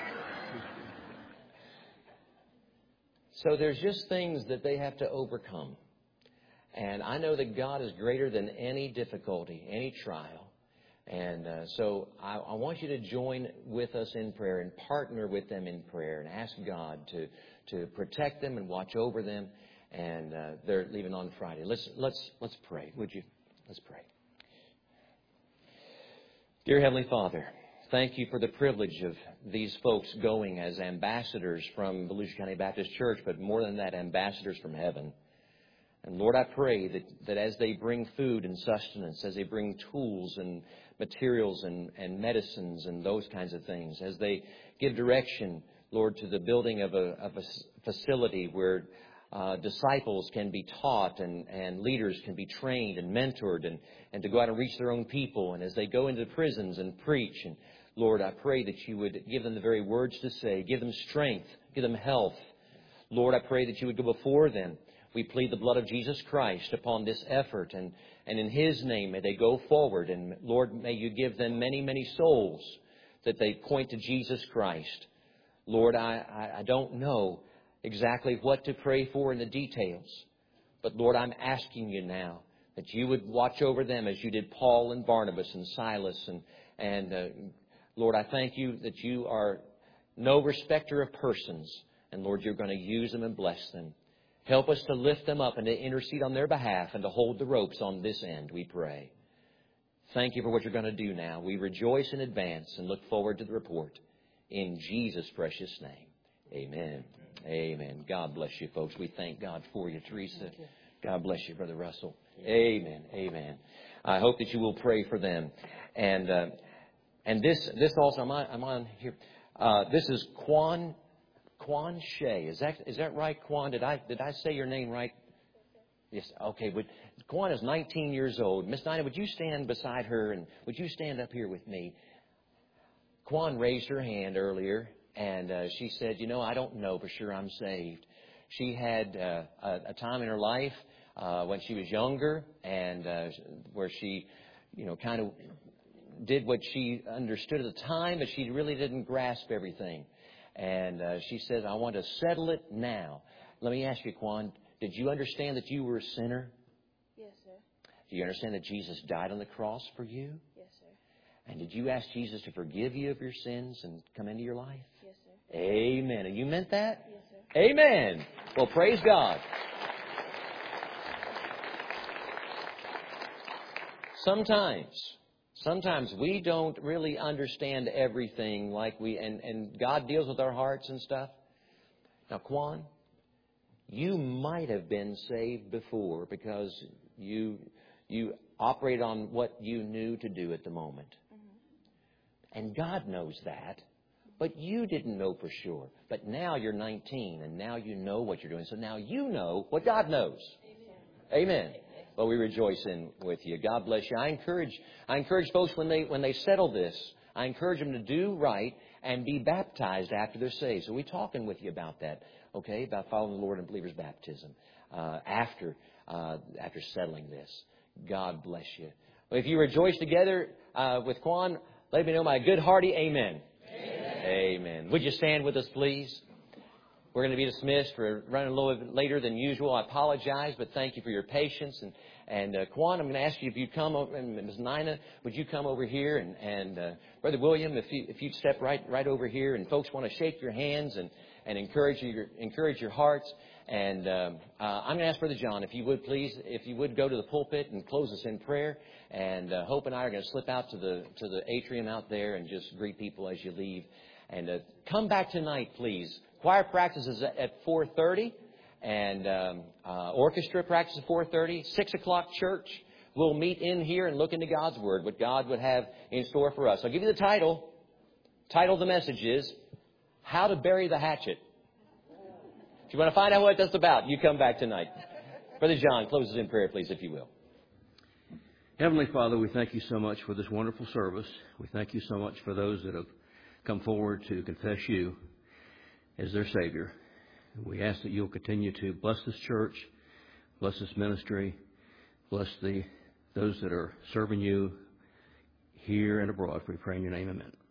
So there's just things that they have to overcome. And I know that God is greater than any difficulty, any trial. And so I want you to join with us in prayer and partner with them in prayer and ask God to protect them and watch over them. And they're leaving on Friday. Let's pray, would you? Let's pray. Dear Heavenly Father, thank you for the privilege of these folks going as ambassadors from Volusia County Baptist Church, but more than that, ambassadors from heaven. And Lord, I pray that as they bring food and sustenance, as they bring tools and materials and medicines and those kinds of things, as they give direction, Lord, to the building of a facility where disciples can be taught and leaders can be trained and mentored and to go out and reach their own people. And as they go into prisons and preach, and Lord, I pray that you would give them the very words to say, give them strength, give them health. Lord, I pray that you would go before them. We plead the blood of Jesus Christ upon this effort, and in His name may they go forward. And Lord, may you give them many, many souls that they point to Jesus Christ. Lord, I don't know exactly what to pray for in the details, but Lord, I'm asking you now that you would watch over them as you did Paul and Barnabas and Silas. And Lord, I thank you that you are no respecter of persons. And Lord, you're going to use them and bless them. Help us to lift them up and to intercede on their behalf and to hold the ropes on this end, we pray. Thank you for what you're going to do now. We rejoice in advance and look forward to the report. In Jesus' precious name, amen. Amen. God bless you, folks. We thank God for you, Teresa. God bless you, Brother Russell. Amen. Amen. I hope that you will pray for them. And this also, I'm on here. This is Quan Shea. Is that right, Quan? Did I say your name right? Yes. Okay. But Quan is 19 years old. Miss Nina, would you stand beside her and would you stand up here with me? Quan raised her hand earlier, and she said, I don't know for sure I'm saved. She had a time in her life when she was younger and where she, kind of did what she understood at the time, but she really didn't grasp everything. And she said, I want to settle it now. Let me ask you, Quan, did you understand that you were a sinner? Yes, sir. Do you understand that Jesus died on the cross for you? Yes, sir. And did you ask Jesus to forgive you of your sins and come into your life? Yes, sir. Amen. And you meant that? Yes, sir. Amen. Well, praise God. Sometimes we don't really understand everything like and God deals with our hearts and stuff. Now, Quan, you might have been saved before because you operated on what you knew to do at the moment. Mm-hmm. And God knows that, but you didn't know for sure. But now you're 19, and now you know what you're doing. So now you know what God knows. Amen. Amen. Well, we rejoice in with you. God bless you. I encourage folks when they settle this, I encourage them to do right and be baptized after they're saved. So we're talking with you about that, okay, about following the Lord in believer's baptism after settling this. God bless you. Well, if you rejoice together with Quan, let me know my good hearty amen. Amen. Amen. Would you stand with us, please? We're going to be dismissed. We're running a little bit later than usual. I apologize, but thank you for your patience. And Quan, I'm going to ask you if you'd come over, and Ms. Nina, would you come over here? And Brother William, if you'd step right over here. And folks want to shake your hands and encourage your hearts. And I'm going to ask Brother John, if you would please, if you would go to the pulpit and close us in prayer. And Hope and I are going to slip out to the atrium out there and just greet people as you leave. And come back tonight, please. Choir practice is at 4:30, and orchestra practice at 4:30. 6 o'clock church. We'll meet in here and look into God's Word, what God would have in store for us. I'll give you the title. Title of the message is How to Bury the Hatchet. If you want to find out what that's about, you come back tonight. Brother John, close us in prayer, please, if you will. Heavenly Father, we thank you so much for this wonderful service. We thank you so much for those that have come forward to confess you as their Savior. We ask that you'll continue to bless this church, bless this ministry, bless those that are serving you here and abroad. We pray in your name, amen.